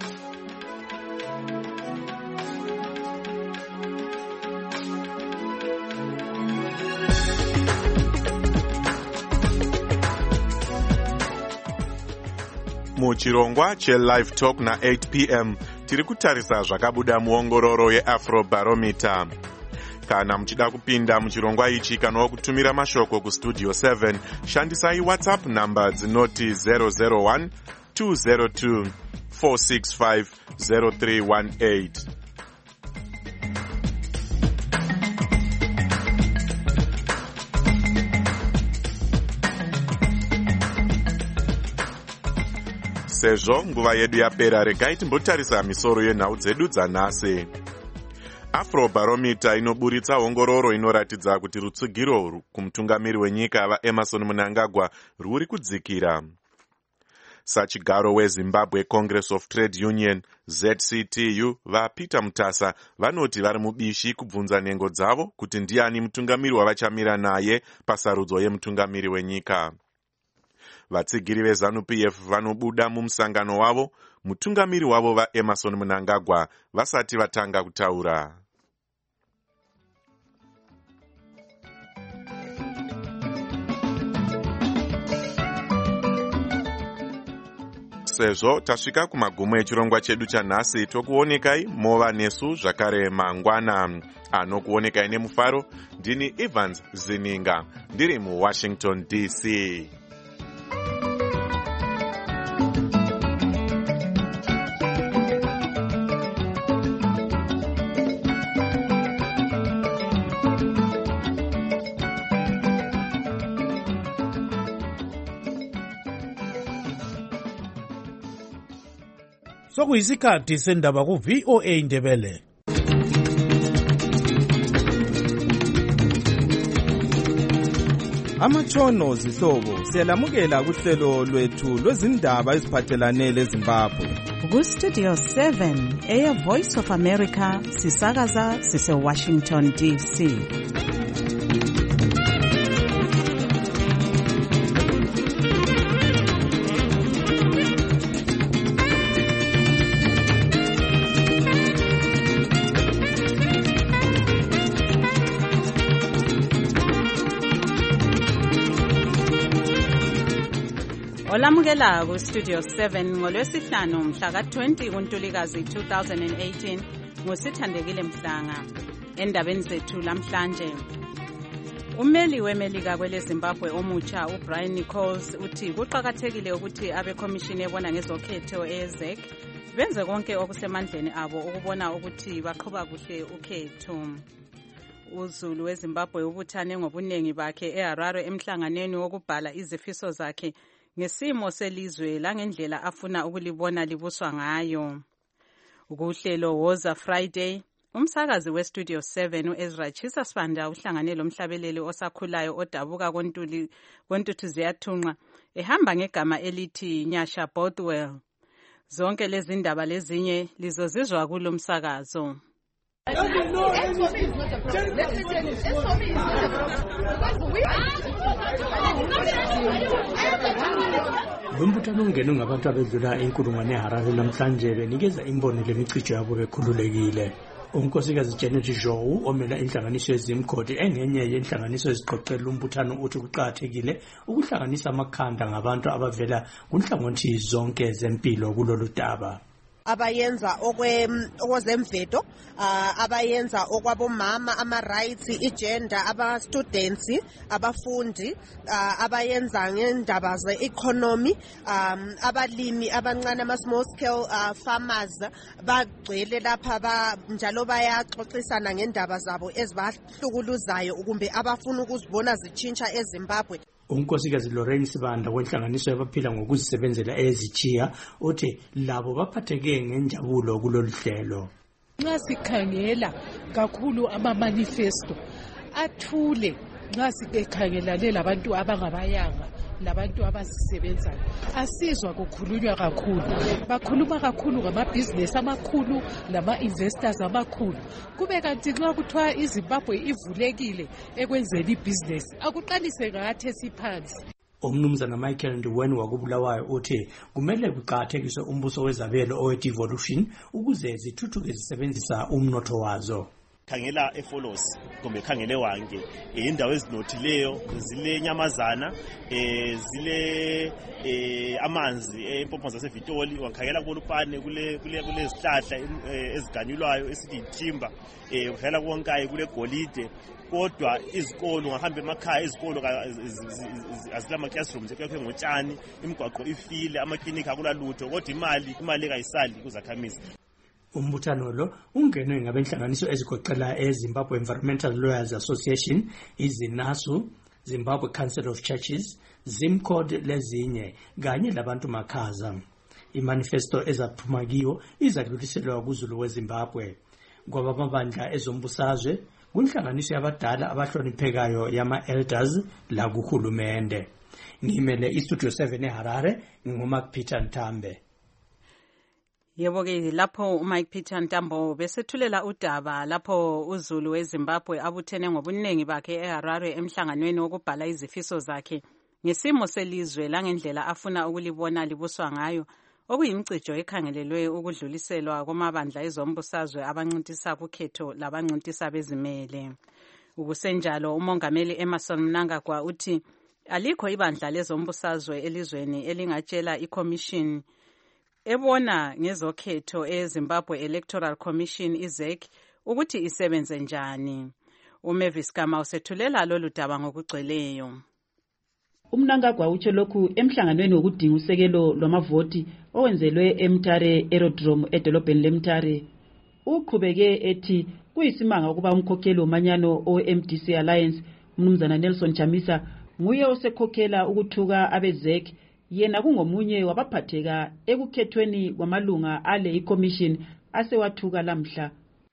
Muchirongwa cheLive Talk na 8 p.m. tiri kutarisa zvakabuda muongororo yeAfrobarometer. Kana muchida kupinda muchirongwa ichi kana kutumira mashoko kuStudio 7, shandisai WhatsApp namba dzinoti 001 202 465 0318. Sezvo nguva yedu yapera, regai timbotarisa misoro yenhau dzedu dzanhasi. Afrobarometer inoburitsa ongororo inoratidza kuti rutsugiro kumutungamiri wenyika vaEmmerson Mnangagwa ruri kudzikira. Sachigaro weZimbabwe Congress of Trade Union ZCTU vaPeter Mutasa vanoti vari mubishi kubvunza nhengo dzavo kuti ndiani mutungamiri wavachamira naye pasarudzo yemutungamiri wenyika. Vatsigiri veZANU-PF vanobuda mumusangano wavo mutungamiri wavo vaEmmerson Mnangagwa vasati vatanga kutaura. Sezvo tasvika kumagumo echirongwa chedu chanhasi, tokuonekai mova nesu zvakare mangwana. Anokuonekai nemufaro ndini Evans Zininga ndiri muWashington DC. Sokuyisikhathi sendaba ku-VOA Indebele. Amatshono zihlobo siyalamukela kuhlelo lwethu lwezindaba eziphathelane leZimbabwe. Ku-Studio 7 Air Voice of America sisakaza sise-Washington DC. Olamukela ku-Studio 7 ngolwesihlanu mhla ka-20 kuNtulikazi 2018 ngusithandekile Mhlanga. Endabeni zethu lamhlanje, ummeli weMelika kwele Zimbabwe omutsha uBrian Nichols uthi kuqakathekile ukuthi abekhomishini ebona ngezokhetho eZEC benze konke okusemandleni abo ukubona ukuthi baqhuba kuhle ukhetho. UZulu weZimbabwe ubuthane ngobunengi bakhe eHarare emhlanganweni wokubhala izifiso zakhe ngesimo selizwe langendlela afuna ukulibona libuswa ngayo. Ukuhlelo Woza Friday, umsakazi weStudio 7 uEzra Chisasibanda uhlangane lomhlabeleli osakhulayo odabuka kontuthu ziyathunqa ehamba ngegama elithi Nyasha Bothwell. Zonke lezi ndaba lezinye lizozizwa kulo msakazo. Lumbuthano ungene ngabantu abedlula inkulungwane eHarare namhlanje benikeza imbono lemichijo yabo bekhululekile. Unkosikazi Janet Joe omela inhlanganiso yezimkhodi engenye yenhlanganiso eziqoqela umbuthano uthi kuqakathekile ukuhlanganisa amakhanda ngabantu abavela kunhlangothi zonke zempilo kulolu daba. Abayenza okwezemvedo, abayenza okwabomama, ama-rights, igender, aba-students, abafundi, abayenza ngendaba ze-economy, abalimi abancane, ama-small scale farmers, bagcwele lapha njalo bayaxoxisana ngendaba zabo ezibahlukuluzayo kumbe abafuna ukuzibona zitshintsha eZimbabwe. Unkosikazi Lorraine Sibanda wenhlanganiso yabaphila ngokuzisebenzela ezichiya uthi labo baphatheke ngenjabulo kulolu hlelo. Nxa sikhangela kakhulu ama-manifesto athule, nxa sikhangelane labantu abangabayanga labantu abazisebenzayo, asizwa kukhulunywa kakhulu. Bakhuluma kakhulu ngamabhizinesi amakhulu lama-investors amakhulu. Kube kanti nxa kuthiwa iZimbabwe ivulekile ekwenzeni ibhizinesi, akuqalise ngathi esiphansi. Umnumzana Michael Ndiweni wakubulawayo uthi kumele kuqakathekiswe umbuso wezabelo owe-devolution ukuze zithuthuke zisebenzisa umnotho wazo. Khangela eFolos kumbe khangele Wange indawo ezinothileyo, zile nyamazana, zile amanzi empompo zaseVitoli, wakhangela kuLupane kule zihlahla eziganyulwayo esithi ithimba, ukhangela konke kule golide. Kodwa izikolo ngahamba emakhaya, izikolo azilama classrooms ekuyakhe ngotshani, imigwaqo ifile, amaklinika akulalutho, kodwa imali kayisali kuzakhamisi. Umbuthano lo ungenwe ngabenhlanganiso ezigoqela eZimbabwe Environmental Lawyers Association, iZINASU, Zimbabwe Council of Churches, ZIMCOD lezinye kanye labantu makhaza. Imanifesto ezaphuma kiyo izadluliselwa kuZulu weZimbabwe. kwabamabandla ezombusazwe kunhlanganiso yabadala abahloniphekayo yama-elders lakuhulumende. Ngimele iStudio 7 eHarare, nguMark Peter Ntambe. Yebo-ke lapho uMike Peter Ntambo besethulela udaba lapho uZulu weZimbabwe abuthene ngobuningi bakhe eHarare emhlanganweni wokubhala izifiso zakhe ngesimo selizwe langendlela afuna ukulibona libuswa ngayo, okuyimcijo ekhangelelwe ukudluliselwa kwamabandla ezombusazwe abancintisa kukhetho labancintisa bezimele. Ukusenjalo umongameli Emmerson Mnangagwa uthi alikho ibandla lezombusazwe elizweni elingatshela iCommission ebona ngezokhetho eZimbabwe Electoral Commission iZEC ukuthi isebenze njani. uMavis Kama usethulela lolu daba ngokugcweleyo. Umnangagwa utsho lokhu emhlanganweni wokudinga usekelo lwamavoti owenzelwe eMtare Aerodrome edolobheni leMtare. Uqhubeke ethi kuyisimanga ukuba umkhokheli womanyano oMDC Alliance umnumzana Nelson Chamisa nguye osekhokhela ukuthuka abeZEC, yena kungomunye wabaphatheka ekukhethweni kwamalunga ale iCommission asewathuka lamhla.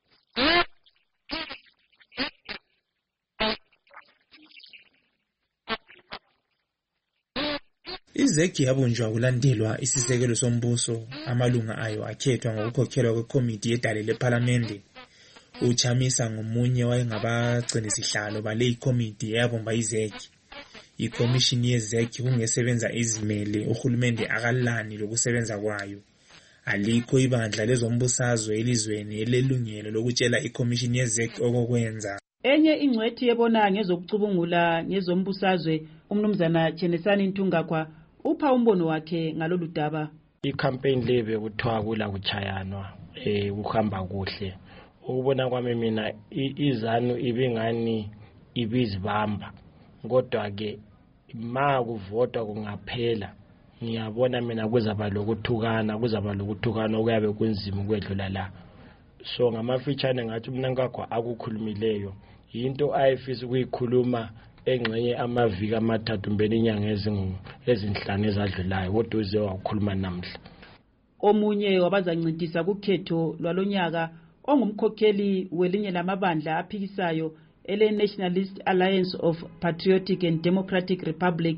iZEC yabunjwa kulandelwa isisekelo sombuso, amalunga ayo akhethwa ngokukhokhelwa kwekomiti yedale lephalamende. uChamisa ngomunye wayengabagcinisihlalo bale ikomiti eyabumba iZEC. iCommission yeZEC kungesebenza izimele, uhulumende akalani lokusebenza kwayo. Alikho ibandla lezombusazwe elizweni elelungelo lokutshela iCommission yeZEC okokwenza. Enye ingcwethi yebona ngezokucubungula ngezombusazwe umnumzana Chenesani Ntungakwa upha umbono wakhe ngalolu daba. I-campaign lebe kuthiwa kula kuchayanwa kuhamba kuhle. Ukubona kwami mina izanu ibingani ibizibamba, kodwa ke ma kuvotwa kungaphela ngiyabona mina kuzaba lokuthukana okuyabe kunzima ukwedlula la. So ngamafitshane ngathi Mnangagwa akukhulumileyo into ayefisa ukuyikhuluma engxenye amaviki amathathu mbele inyanga ezinhlanu ezadlulayo, kodwa uze wakhuluma namhla. Omunye wabazancintisa kukhetho lwalonyaka ongumkhokheli welinye lamabandla aphikisayo ele-Nationalist Alliance of Patriotic and Democratic Republic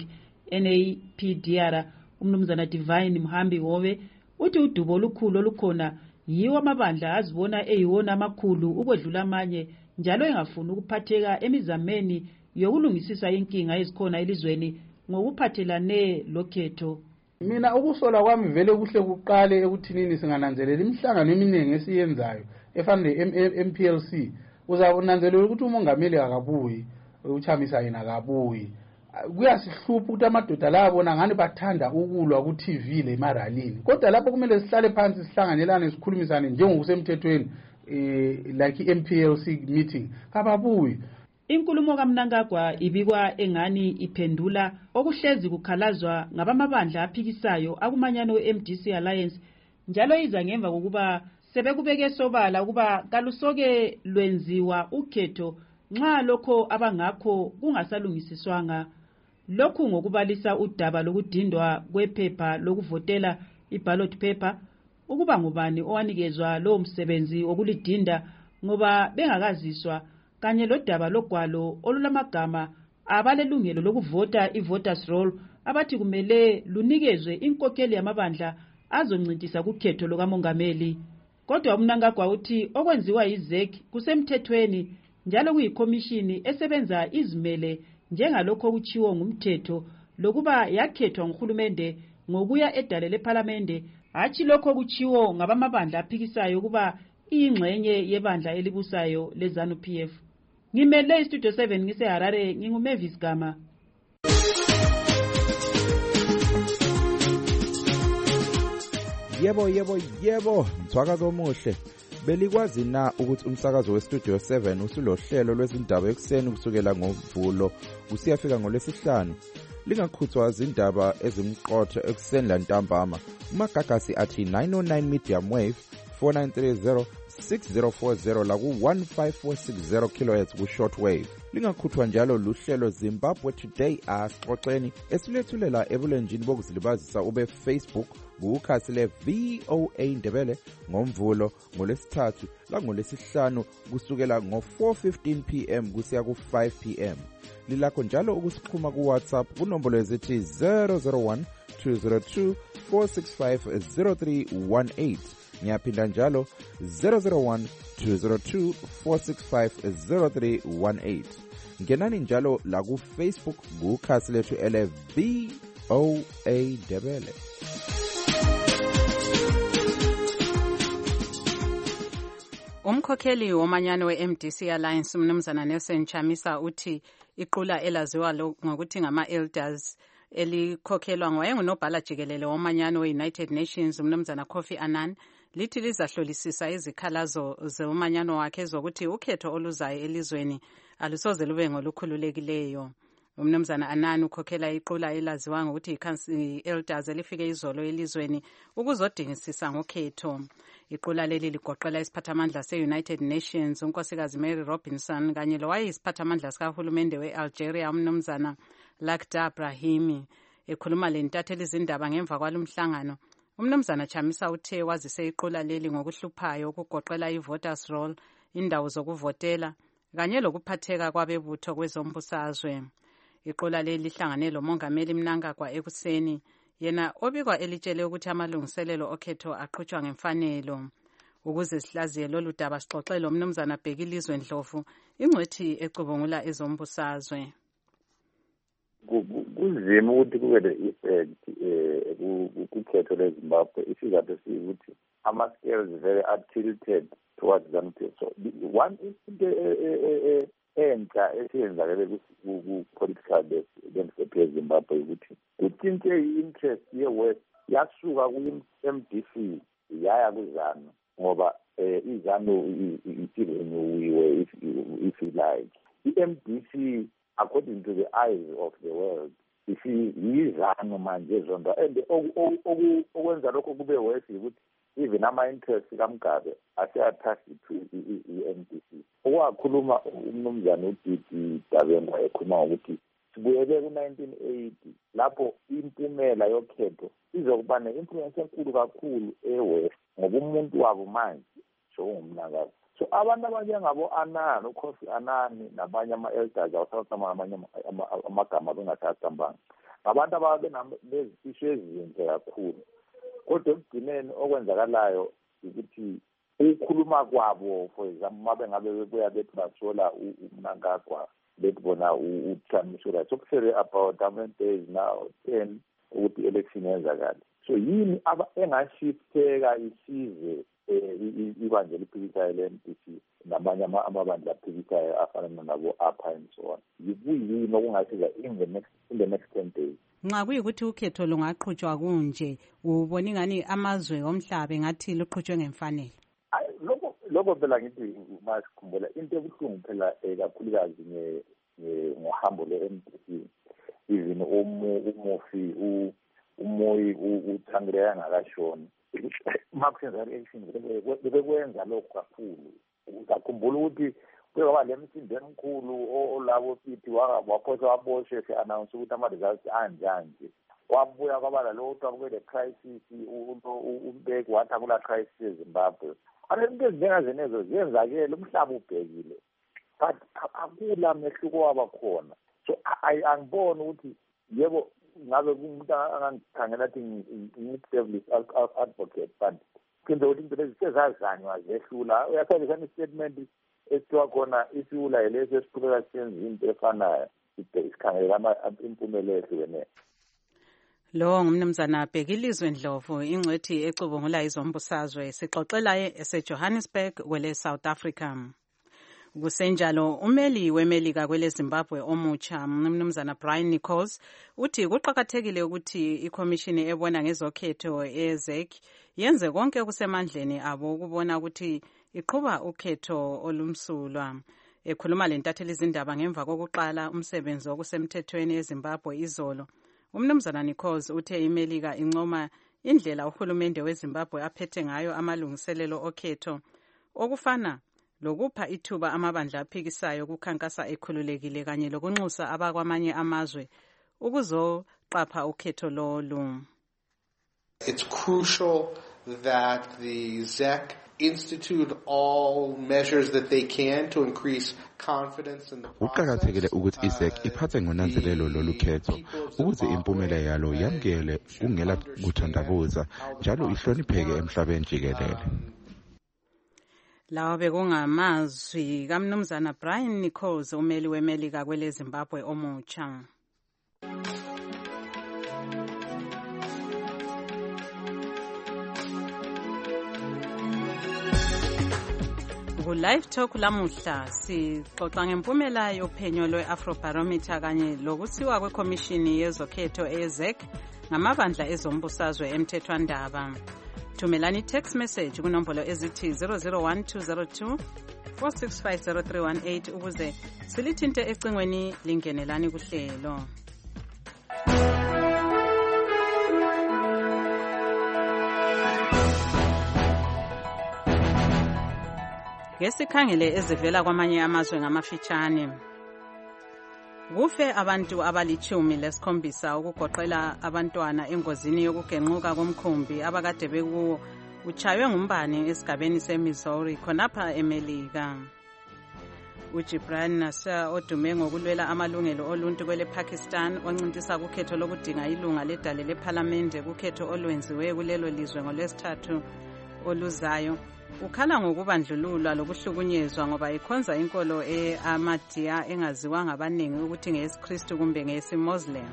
NAPDR umnumzana Divine Mhambi Howe uthi udubo olukhulu olukhona yiwo amabandla azibona eyiwona amakhulu ukwedlula amanye, njalo engafuni ukuphatheka emizameni yokulungisisa inkinga ezikhona elizweni ngokuphathelane lokhetho. Mina ukusola kwami vele kuhle kuqale ekuthinini singananzelela imihlangano eminingi esiyenzayo efana ne-MPLC. Uzabonanzelela ukuthi umongameli akabuyi, uChamisa yena akabuyi. Kuyasihlupha ukuthi amadoda labona ngani bathanda ukulwa ku-TV le maralini. Kodwa lapho kumele sihlale phansi sihlanganelane sikhulumisane njengokusemthethweni like i-MPLC meeting kababuyi. Inkulumo kaMnangagwa ibikwa engani iphendula okuhlezi kukhalazwa ngabamabandla aphikisayo akumanyano weMDC Alliance, njalo iza ngemva kokuba sebekubeke sobala ukuba kalusoke lwenziwa ukhetho nxa lokho abangakho kungasalungisiswanga. Lokhu ngokubalisa udaba lokudindwa kwephepha lokuvotela i-ballot paper, ukuba ngubani owanikezwa lo msebenzi wokulidinda ngoba bengakaziswa, kanye lodaba logwalo olulamagama abalelungelo lokuvota i-voters roll abathi kumele lunikezwe inkokheli yamabandla azoncintisa kukhetho lokamongameli. Kodwa uMnangagwa uthi okwenziwa iZEC kusemthethweni njalo kuyikomishini esebenza izimele njengalokho kuchiwo ngumthetho lokuba yakhethwa nguhulumende ngokuya edale lephalamende, hatshi lokho kuchiwo ngabamabandla aphikisayo kuba iyingxenye yebandla elibusayo leZANU-PF. Ngimele iStudio 7 ngiseHarare, nginguMavis Gama. Yebo, mthwaka komuhle. Belikwazi na ukuthi umsakazo weStudio 7 usulohlelo lwezindaba ekuseni kusukela ngoMvulo kusiyafika ngoLwesihlanu? Lingakhuthwa izindaba ezimqotho ekuseni lantambama. Umagagasi athi 909 medium wave 4930 6040 laku-15460 kHz ku-shortwave. Lingakhuthwa njalo luhlelo Zimbabwe Today Asixoxeni esilethulela ebulenjini bokuzilibazisa ube Facebook kukhasi le-VOA Ndebele ngoMvulo, ngoLwesithathu langolwesihlanu kusukela ngo-4:15 p.m. kusiya ku-5 p.m. Lilakho njalo ukusixhuma ku-WhatsApp kunombolo ezithi 001 202 465 0318. Ngiyaphinda njalo 001 202 465 0318. Ngenani njalo la ku-Facebook kukhasi lethu ele-VOA Ndebele. Umkhokheli womanyano we-MDC Alliance umnumzana Nelson Chamisa uthi iqula elaziwa ngokuthi ngama-elders elikhokhelwa ngowayengunobhala jikelele womanyano we-United Nations umnumzana Kofi Annan lithi lizahlolisisa izikhalazo zomanyano wakhe zokuthi ukhetho oluzayo elizweni alusoze lube ngolukhululekileyo. Umnumzana Annan ukhokhela iqula elaziwa ngokuthi i-elders elifike izolo elizweni ukuzodingisisa ngokhetho. Iqula leli ligoqela isiphathamandla se-United Nations unkosikazi Mary Robinson kanye lowayeyisiphathamandla sikahulumende we-Algeria umnumzana Lakhdar Brahimi. Ekhuluma lentatheli izindaba ngemva kwalomhlangano, umnumzana Chamisa uthe wazise iqula leli ngokuhluphayo ukugoqela i-voters roll, indawo zokuvotela kanye lokuphatheka kwabebutho kwezombusazwe. Iqula leli lihlangane lomongameli Mnangagwa ekuseni, yena obikwa elitshele ukuthi amalungiselelo okhetho aqhutshwa ngemfanelo. Ukuze sihlaziye lolu daba sixoxele umnumzana Bhekilizwe Ndlovu, ingcwethi ecubungula ezombusazwe. Kunzima ukuthi kube le-effect kukhetho lweZimbabwe isizathu siyukuthi ama-scales very are tilted towards ZANU-PF. So one into entsha esiyenzakele ku-political landscape yeZimbabwe ukuthi kutshintshe i-interest ye-West yasuka ku-MDC yaya ku-ZANU ngoba i-ZANU isirenewiwe if you like. I-MDC according to the eyes of the world yizanu manje zonto and okwenza lokho kube worse ukuthi even ama-interest kaMgabe ase-attached to i-MDC. Okwakhuluma umnumzana uDidi Dabengwa ekhuluma ngokuthi sibuyele ku-1980 lapho impumela yokhetho izokuba ne-influence enkulu kakhulu e-West ngoba umuntu wabo manje sowungumnakazi. So abantu abanjengabo Annan, uKhofi Annan nabanye ama-elders awusasama amanye amagama bengasasambanga ngabantu ababe bezifisho ezinhle kakhulu. Kodwa ekugcineni okwenzakalayo ukuthi ukukhuluma kwabo, for example, mabe ngabe bebuya bethi basola uMnangagwa bethi bona uThamisura sokusele about how many days now 10 ukuthi election yenzakala. So yini engashifteka isize ibandla eliphikisayo le-MDC namanye amabandla aphikisayo afana nabo APA and so on. Yikuyini okungasiza in the next 10 days. Nxa kuyikuthi ukhetho lungaqhutshwa kunje, ubona ingani amazwe omhlaba ngathi luqhutshwe ngemfanelo? Lokho phela ngithi masikhumbula into ebuhlungu phela kakhulukazi ngohambo le-MDC even umufi umoyi uThangile angakashoni makusenza election bekwenza lokho kakhulu. Ngakhumbula ukuthi kwaba lemsindo enkulu olabo fithi waphosa waboshe se-announce ukuthi ama-results anjanje. Wabuya kwabala lodwa kube le crisis umbeki wathi akula crisis eZimbabwe. Into ezinjengazenezo ziyenzakele umhlaba ubhekile but akula mehluko wabakhona. So angiboni ukuthi yebo ngabe umuntu angangikhangela athi ngi-established advocate but kinde ukuthi into lezi sezazanywa zehlula. Uyasebenzisa i-statement esithiwa khona isiwula yilesi esiqhubeka siyenza into efanayo sikhangela impumelelo ehlukeneyo. Lo ngumnumzana Bhekilizwe Ndlovu, ingcwethi ecubungula izombusazwe, sixoxela eseJohannesburg kwele South Africa. Kusenjalo umeli wemelika kwele Zimbabwe omutsha umnumzana Brian Nichols uthi kuqhakathekile ukuthi ikhomishini ebona ngezokhetho eZEC yenze konke okusemandleni abo ukubona ukuthi iqhuba ukhetho olumsulwa. Ekhuluma lentatheli izindaba ngemva kokuqala umsebenzi okusemthethweni eZimbabwe izolo, umnumzana Nichols uthe imelika incoma indlela uhulumende weZimbabwe aphethe ngayo amalungiselelo okhetho okufana lokupha ithuba amabandla aphikisayo ukukhankasa ekhululekile kanye lokunxusa abakwamanye amazwe ukuzoqapha ukhetho lolu. It's crucial that the ZEC institute all measures that they can to increase confidence in the Kuqakathekile ukuthi iZEC iphathe ngonanzelelo lolu khetho ukuze impumela yalo yamkele kungela kuthandabuza njalo ihlonipheke emhlabeni jikelele. Lawa bekungamazwi kaMnumzana Brian Nichols, umeli weMelika kwele Zimbabwe omutsha. Ku-Live Talk lamuhla sixoxa ngempumela yophenyo lwe-Afrobarometer kanye lokusiwa kwekhomishini yezokhetho eZEC ngamabandla ezombusazwe emthethwandaba. Thumelani text message kunombolo ezithi 001202 4650318 ukuze silithinte ecingweni lingenelani kuhlelo. Ngesikhangele ezivela kwamanye amazwe ngamafitshane. Kufe abantu abali-17 ukugoqela abantwana engozini yokugenquka komkhumbi abakade bekuwo uchaywe ngumbane esigabeni seMissouri khonapha eMelika. uGibran Nasser odume ngokulwela amalungelo oluntu kwele Pakistan oncintisa kukhetho lokudinga ilunga ledale lephalamende kukhetho olwenziwe kulelo lizwe ngolwesithathu oluzayo ukhala ngokubandlululwa lokuhlukunyezwa ngoba ikhonza inkolo Ahmadiyya engaziwa ngabaningi ukuthi ngeyesiKristu kumbe ngeyesiMuslim.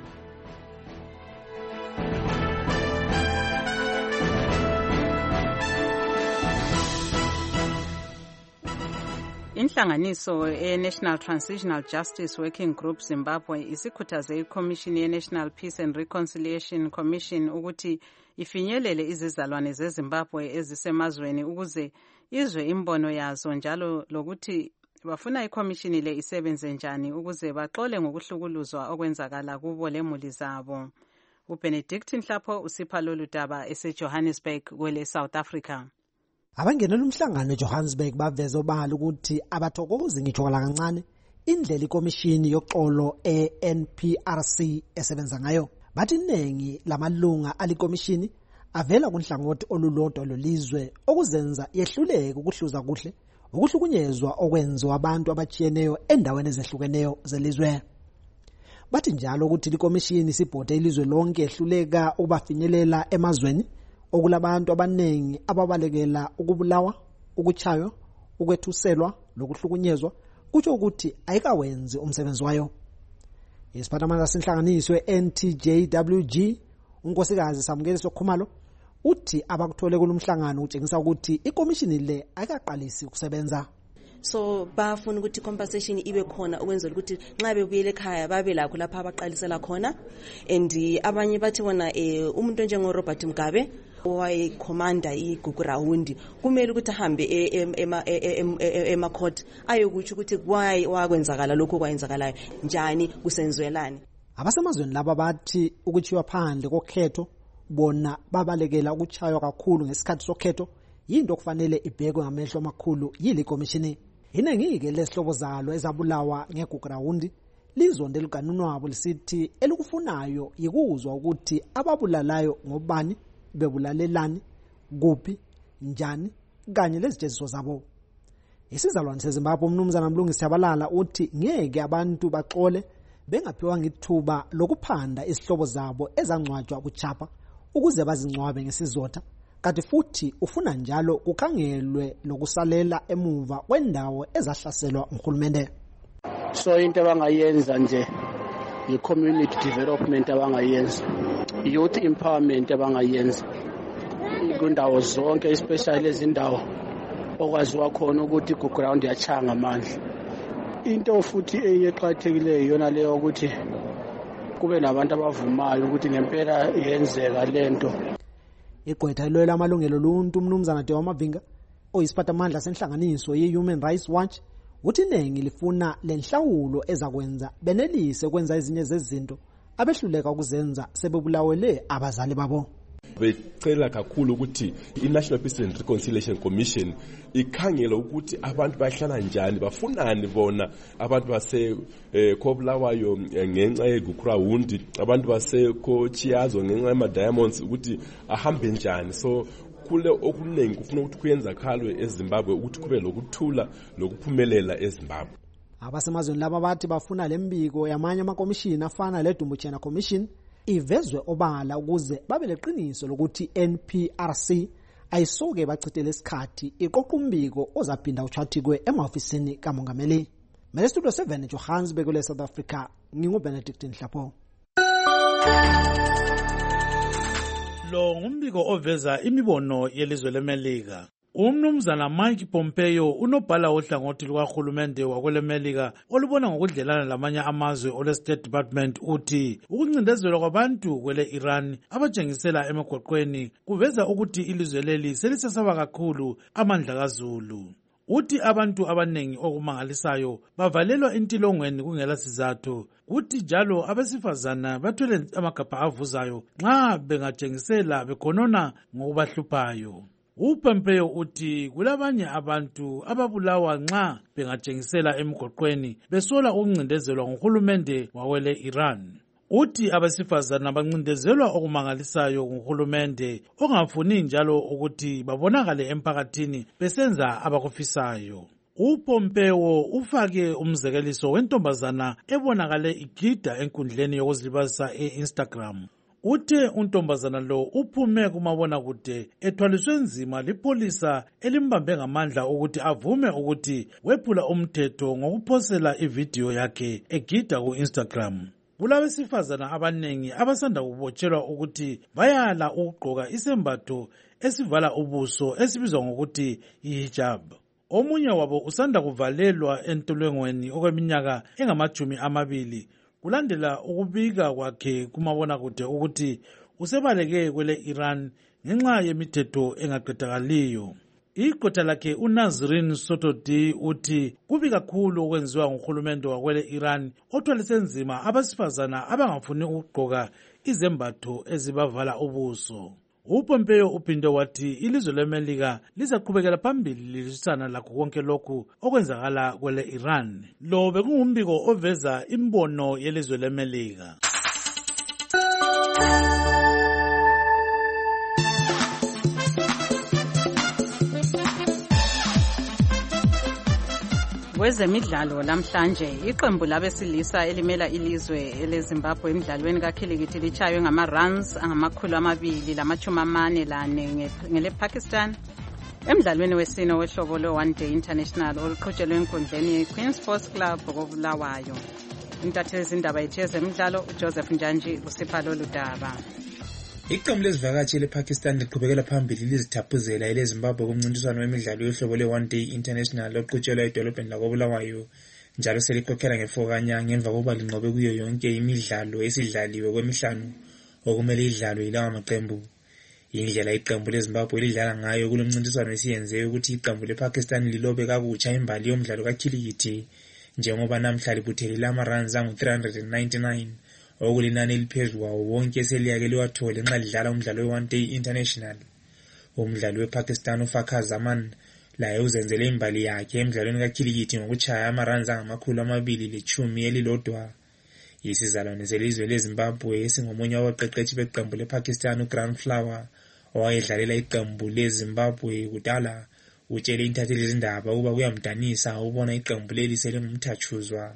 Inhlanganiso National Transitional Justice Working Group Zimbabwe isikhuthaze iCommission ye-National Peace and Reconciliation Commission ukuthi ifinyelele izizalwane zeZimbabwe ezisemazweni ukuze izwe imbono yazo njalo lokuthi bafuna iCommission le isebenze njani ukuze baxole ngokuhlukuluzwa okwenzakala kubo lemuli zabo. uBenedict Nhlapho usipha lolu daba eseJohannesburg kwele South Africa. Abangenela umhlangano eJohannesburg baveza obala ukuthi abathokozi ngitsho kancane indlela ikomishini yoxolo eNPRC esebenza ngayo. Bathi iningi lamalunga alikomishini avela kunhlangothi olulodwa lolizwe okuzenza yehluleke ukuhluza kuhle ukuhlukunyezwa okwenziwa abantu abachiyeneyo endaweni ezehlukeneyo zelizwe. Bathi njalo ukuthi ikomishini sibhode ilizwe lonke ehluleka ukubafinyelela emazweni okulabantu abanengi ababalekela ukubulawa, ukuchaywa, ukwethuselwa lokuhlukunyezwa kutsho ukuthi ayikawenzi umsebenzi wayo. Isiphathamandla senhlanganiso NTJWG unkosikazi Samukeliso Khumalo uthi abakuthole kulomhlangano utshengisa ukuthi ikomishini le ayikaqalisi ukusebenza. So bafuna ukuthi compensation ibe khona ukwenzela ukuthi nxa bebuyele ekhaya babe lakho lapha abaqalisela khona and abanye bathi bona umuntu njenge Robert Mugabe owaye commander iGugu Round kumele ukuthi ahambe ema court ayokuthi ukuthi why wakwenzakala lokho kwayenzakalayo njani kusenzwelani. Abasemazweni laba bathi ukuchiwa phandle kokhetho bona babalekela ukuchaywa kakhulu ngesikhathi sokhetho yinto okufanele ibhekwe ngamehlo amakhulu yile komishini. Inengike lesihlobo zalo ezabulawa ngeGugu Round lizonde liganunwabo lisithi elikufunayo yikuzwa ukuthi ababulalayo ngobani bebulalelani kuphi njani kanye lezijeziso zabo. Isizalwane seZimbabwe umnumzana Mlungisi Tshabalala uthi ngeke abantu baxole bengaphiwa ngithuba lokuphanda isihlobo zabo ezangcwatshwa kuchapha ukuze bazingcwabe ngesizotha kanti futhi ufuna njalo kukhangelwe lokusalela emuva kwendawo ezahlaselwa umhulumende. So into abangayenza nje i-community development abangayenza, youth empowerment abangayenza kundawo zonke especially ezindawo okwaziwa khona ukuthi ku ground yachanga amandla. Into futhi eyeqhathekile yona leyo ukuthi kube nabantu abavumayo ukuthi ngempela yenzeka lento. Igqwetha lelo amalungelo oluntu umnumzana Dewa Mavinga oyisiphathamandla senhlanganiso ye-Human Rights Watch uthi iningi lifuna lenhlawulo ezakwenza benelise ukwenza ezinye zezinto abehluleka ukuzenza sebebulawele abazali babo. becela kakhulu ukuthi i-National Peace and Reconciliation Commission ikhangele ukuthi abantu bahlala njani, bafunani bona abantu base-Kobulawayo ngenxa ye-Gukurahundi, abantu base-Chiazo ngenxa yama-diamonds ukuthi ahambe njani. So kule okuningi kufuna ukuthi kuyenzakalwe eZimbabwe ukuthi kube lokuthula lokuphumelela eZimbabwe. Abasemazweni laba bathi bafuna lembiko yamanye amakomishini afana leDumbuchena Commission ivezwe obala ukuze babe leqiniso lokuthi NPRC ayisuke bachithele isikhathi iqoqa umbiko ozaphinda uchathikwe emahofisini kamongameli. Mele Studio 7 Johannesburg kule South Africa, nginguBenedict Nhlapo. Lo ngumbiko oveza imibono yelizwe leMelika. Umnumzana Mike Pompeo unobhala ohlangothi lukahulumende wakwelemelika olubona ngokudlelana lamanye amazwe ole State Department uthi ukuncindezelwa kwabantu kwele Iran abatshengisela emagoqweni kuveza ukuthi ilizwe leli selisesaba kakhulu amandla kaZulu. Uthi abantu abanengi okumangalisayo bavalelwa intilongweni kungela sizathu. Uthi njalo abesifazana bathwele amagabha avuzayo nxa bengatshengisela bekhonona ngokubahluphayo. UPompeo uthi kulabanye abantu ababulawa nxa bengatshengisela emgoqweni besola ukuncindezelwa nguhulumende wawele Iran. Uthi abesifazana bancindezelwa okumangalisayo nguhulumende ongafuni njalo ukuthi babonakale emphakathini besenza abakufisayo. UPompeo ufake umzekeliso wentombazana ebonakale igida enkundleni yokuzilibazisa e-Instagram. Uthe untombazana lo uphume kumabona kude ethwaliswe nzima lipolisa elimbambe ngamandla ukuthi avume ukuthi wephula umthetho ngokuphosela ividiyo yakhe egida ku-Instagram. Kulabesifazana abanengi abasanda kubotshelwa ukuthi bayala ukugqoka isembatho esivala ubuso esibizwa ngokuthi i-hijab. Omunye wabo usanda kuvalelwa entolongweni okweminyaka engama-20 kulandela ukubika kwakhe kumabona kude ukuthi usebaleke kwele Iran ngenxa yemithetho engaqedakaliyo. Igqotha lakhe uNazrin Sotodi uthi kubi kakhulu okwenziwa nguhulumende wakwele Iran othwalise nzima abasifazana abangafuni ukugqoka izembatho ezibavala ubuso. UPompeo uphinde wathi ilizwe leMelika lizaqhubekela phambili lilisana lakho konke lokhu okwenzakala kwele Iran. Lo bekungumbiko oveza imbono yelizwe leMelika. Kwezemidlalo namhlanje iqembu labesilisa elimela ilizwe eleZimbabwe emidlalweni kakhilikithi litshaywe ngama-runs angama-244 ngele Pakistan emidlalweni wesine wehlobo le-One Day International oluqhutshelwe enkundleni ye-Queen's Sports Club koBulawayo. Intatheli zindaba yethu yezemidlalo uJoseph Njanji usipha lolu daba. Iqembu lezivakatshi lePakistan liqhubekela phambili lizithaphuzela eleZimbabwe kumncintiswano wemidlalo yohlobo le-One Day International oqhutshelwa edolobheni lakoBulawayo njalo selikhokhela nge-4 kanyanga ngemva kokuba linqobe kuyo yonke imidlalo esidlaliwe kwemihlanu okumele idlalwe yilawa maqembu. Indlela iqembu leZimbabwe lidlala ngayo kulo mncintiswano isiyenze ukuthi iqembu lePakistan lilobe kakutsha imbali yomdlalo kakhilikithi njengoba namhla libuthelile ama-runs angu-399 okulinani eliphezulu wawo wonke seliyake liwathole nxa lidlala umdlalo we-One Day International. Umdlali wePakistan uFakhar Zaman laye uzenzele imbali yakhe emdlalweni kakhilikithi ngokuchaya ama-runs angama-211. Isizalwane selizwe leZimbabwe esingomunye wabaqeqetshi beqembu lePakistan uGrant Flower owayedlalela iqembu leZimbabwe kudala utshele intatheli zindaba ukuba kuyamdanisa ubona iqembu leli selingumthatshuzwa.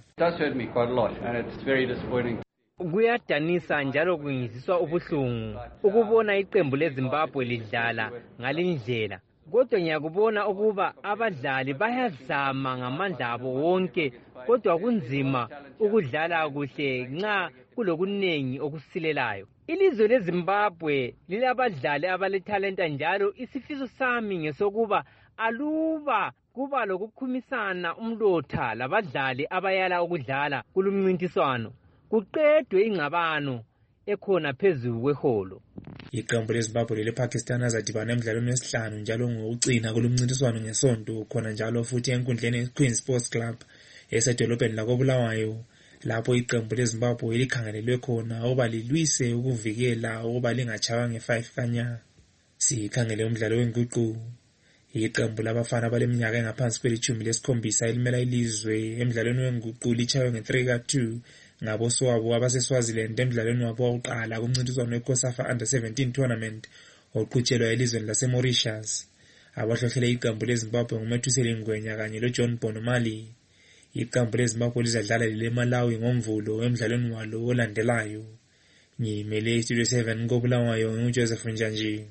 Kuyadanisa njalo kungiziswa ubuhlungu ukubona iqembu leZimbabwe lidlala ngalindlela, kodwa ngiyakubona ukuba abadlali bayazama ngamandla abo wonke, kodwa kunzima ukudlala kuhle nxa kulokunengi okusilelayo. Ilizwe leZimbabwe lilabadlali abalethalenta njalo isifiso sami ngesokuba aluba kuba lokukhumisana umlotha labadlali abayala ukudlala kulumncintiswano kuqedwe ingxabano ekhona phezulu kweholo. Iqembu leZimbabwe lePakistan azadibana emidlalweni wesihlanu njalo ngokucina kulumncintiswano ngesonto khona njalo futhi enkundleni Queen's Sports Club esedolobheni lakoBulawayo lapho iqembu leZimbabwe likhangelelwe khona ukuba lilwise ukuvikela ukuba lingatshaywa nge-5 kanya. Sikhangele umdlalo wenguqu. Iqembu labafana baleminyaka engaphansi kweli-17 elimela ilizwe emdlalweni wenguqu litshaywe nge-3-2 ngaboswabo abase-Swaziland emdlalweni wabo wokuqala kumncintiswano we-COSAFA Under-17 tournament oqhutshelwa elizweni lase-Mauritius. Abahlohlele iqembu leZimbabwe nguMethuseli Ngwenya kanye loJohn Bonomali. Iqembu leZimbabwe lizadlala leMalawi ngomvulo emdlalweni walo olandelayo. Ngimele iStudio 7 koBulawayo nguJoseph Njanji.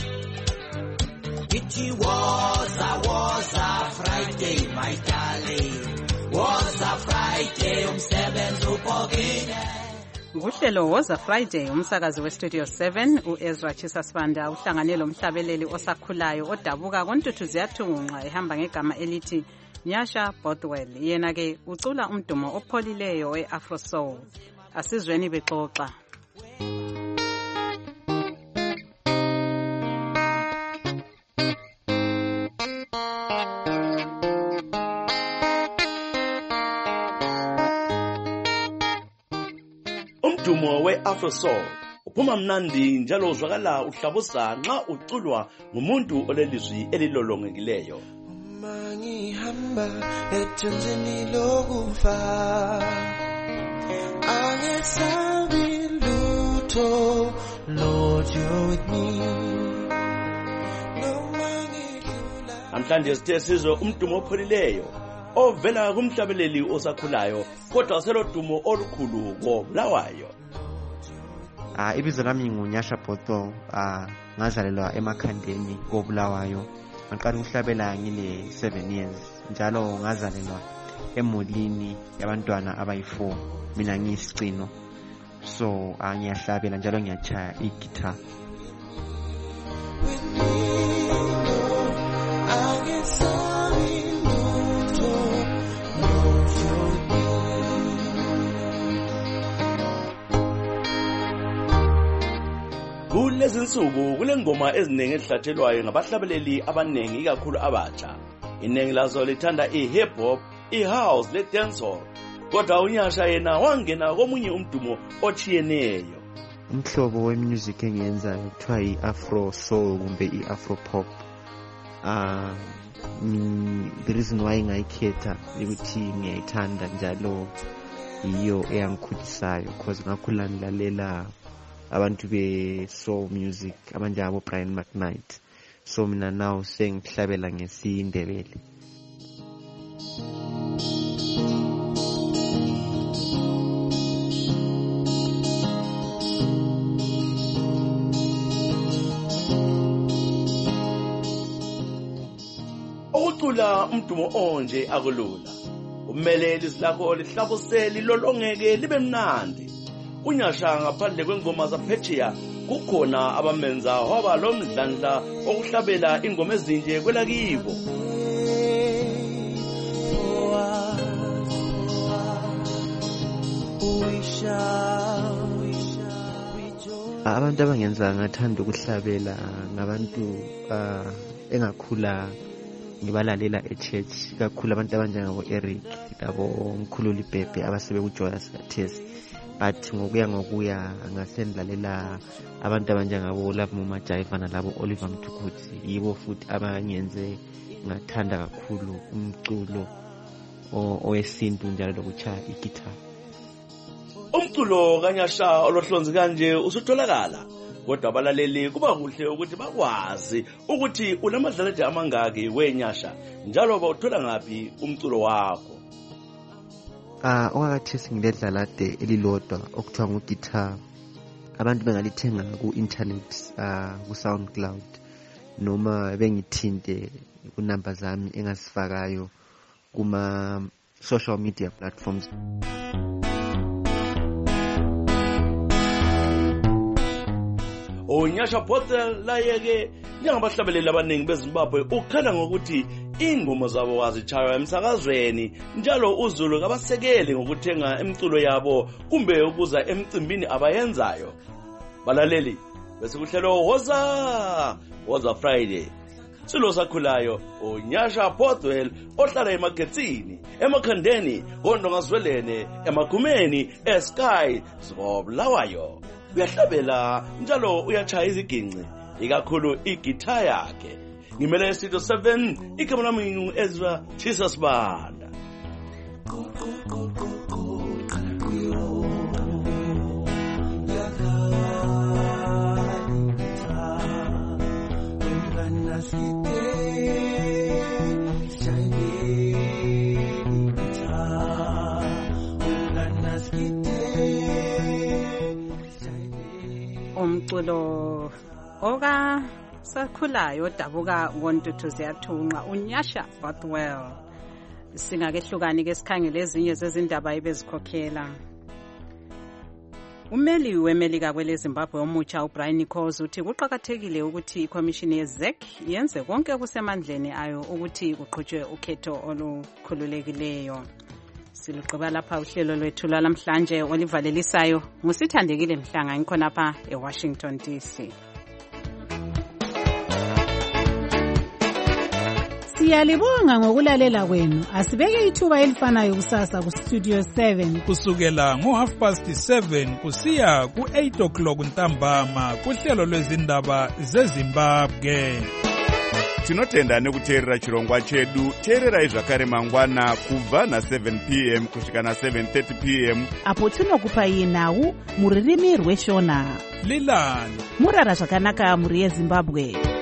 It was a Friday, my darling. Was a Friday, umsebenzi ubhokile. Nguhlelo woza Friday umsakazi weStudio 7 uEzra Chisasibanda uhlangane lomhlabeleli osakhulayo odabuka kontuthu ziyathunqa ehamba ngegama elithi Nyasha Bothwell. Yena ke ucula umdumo opholileyo weAfro Soul. Asizweni bexoxa. Umdumo we-Afro Soul uphuma mnandi njalo uzwakala uhlabusa nxa uculwa ngumuntu olelizwi elilolongekileyo. Mangihamba ethunzini lokufa angesabi lutho, Lord you're with me. Namhlanje sithe sizwe umdumo opholileyo ovela kumhlabeleli osakhulayo kodwa selodumo olukhulu koBulawayo. Ibizo lami nguNyasha Bothwell, ngazalelwa eMakhandeni koBulawayo. Ngaqala ukuhlabela ngine 7 years njalo ngazalelwa emulini yabantwana abayi4, mina ngiyisicino. So ngiyahlabela njalo ngiyachaya igitara. Kulezi nsuku kulengoma eziningi ezihlathelwayo ngabahlabeleli abanengi ikakhulu abatsha. Inengi lazo lithanda i-hip hop, i-house le-dancehall. Kodwa uNyasha yena wangena komunye umdumo ochiyeneyo. Umhlobo wemusic engiyenzayo kuthiwa i-Afro Soul kumbe i-Afro Pop. The reason why ngayikhetha ukuthi ngiyayithanda njalo iyo eyangikhulisayo because ngakhula ngilalela abantu be-soul music abanjengabo Brian McKnight. So mina now sengihlabela ngesindebele. Ukucula umdumo onje akulula. Kumele ilizwi lakho lihlabuseli lolongeke libe mnandi. uNyasha ngaphandle kwengoma zaphetsheya kukhona abamenza waba lo mdlandla okuhlabela ingoma ezinje kwelakibo. Abantu abangenza ngathanda ukuhlabela ngabantu engakhula ngibalalela e-church, kakhulu abantu abanjengabo Eric labo Mkhululi Bhebhe abasebe kuJoyous Test. But ngokuya ngasendalela abantu abanjengabo Love Mama Jaiva nalabo Oliver Mtukudzi, yibo futhi abangenze ngathanda kakhulu umculo owesintu njalo lokuchaya igitara. Umculo kaNyasha olohlonzi kanje usutholakala, kodwa abalaleli kuba kuhle ukuthi bakwazi ukuthi unamadlelede amangaki weNyasha njalo bawuthola ngaphi umculo wakho. Okakathesi ngidlalade elilodwa okuthiwa ngugitara. Abantu bengalithenga ku-internet ku-SoundCloud noma bengithinte kunamba zami engasifakayo kuma social media platforms. uNyasha Bothwell layeke njengabahlabeleli abaningi beZimbabwe ukhala ngokuthi ingoma zabo wazitshaywa emsakazweni njalo uZulu kabasekele ngokuthenga imiculo yabo kumbe ukuza emcimbini abayenzayo. Balaleli bese kuhlelo woza Friday. silo sakhulayo unyasha Bothwell ohlala eMagetsini eMakhandeni koNdongazwelene eMagumeni eSky Zobulawayo uyahlabela njalo uyachaya iziginci ikakhulu igitha yakhe ngimele Studio 7 igama lami Ezra Jesus Banda umculo oka sakhulayo odabuka ngoNtuthu ziyathunqa unyasha Bothwell singakehlukani ke sikhangele ezinye zezindaba ebezikhokhela. Umeli weMelika kwele Zimbabwe omutsha uBrian Nichols uthi kuqhakathekile ukuthi ikhomishini yeZEC yenze konke okusemandleni ayo ukuthi kuqhutshwe ukhetho olukhululekileyo. Siluqhubela lapha uhlelo lwethu lamhlanje olivalelisayo ngusithandekile Mhlanga ngikhonapha eWashington DC. Siyalibonga ngokulalela kwenu. Asibeke ithuba elifanayo kusasa ku Studio 7 kusukela ngo7:30 kusiya ku8 o'clock ntambama kuhlelo lwezindaba zeZimbabwe. Tinotenda nekuteerera chirongwa chedu. Teererai zvakare mangwana kubva na7 p.m. kusvika na7:30 p.m. apo tinokupai nhau muririmi rweshona. Lilani murara zvakanaka muri yeZimbabwe.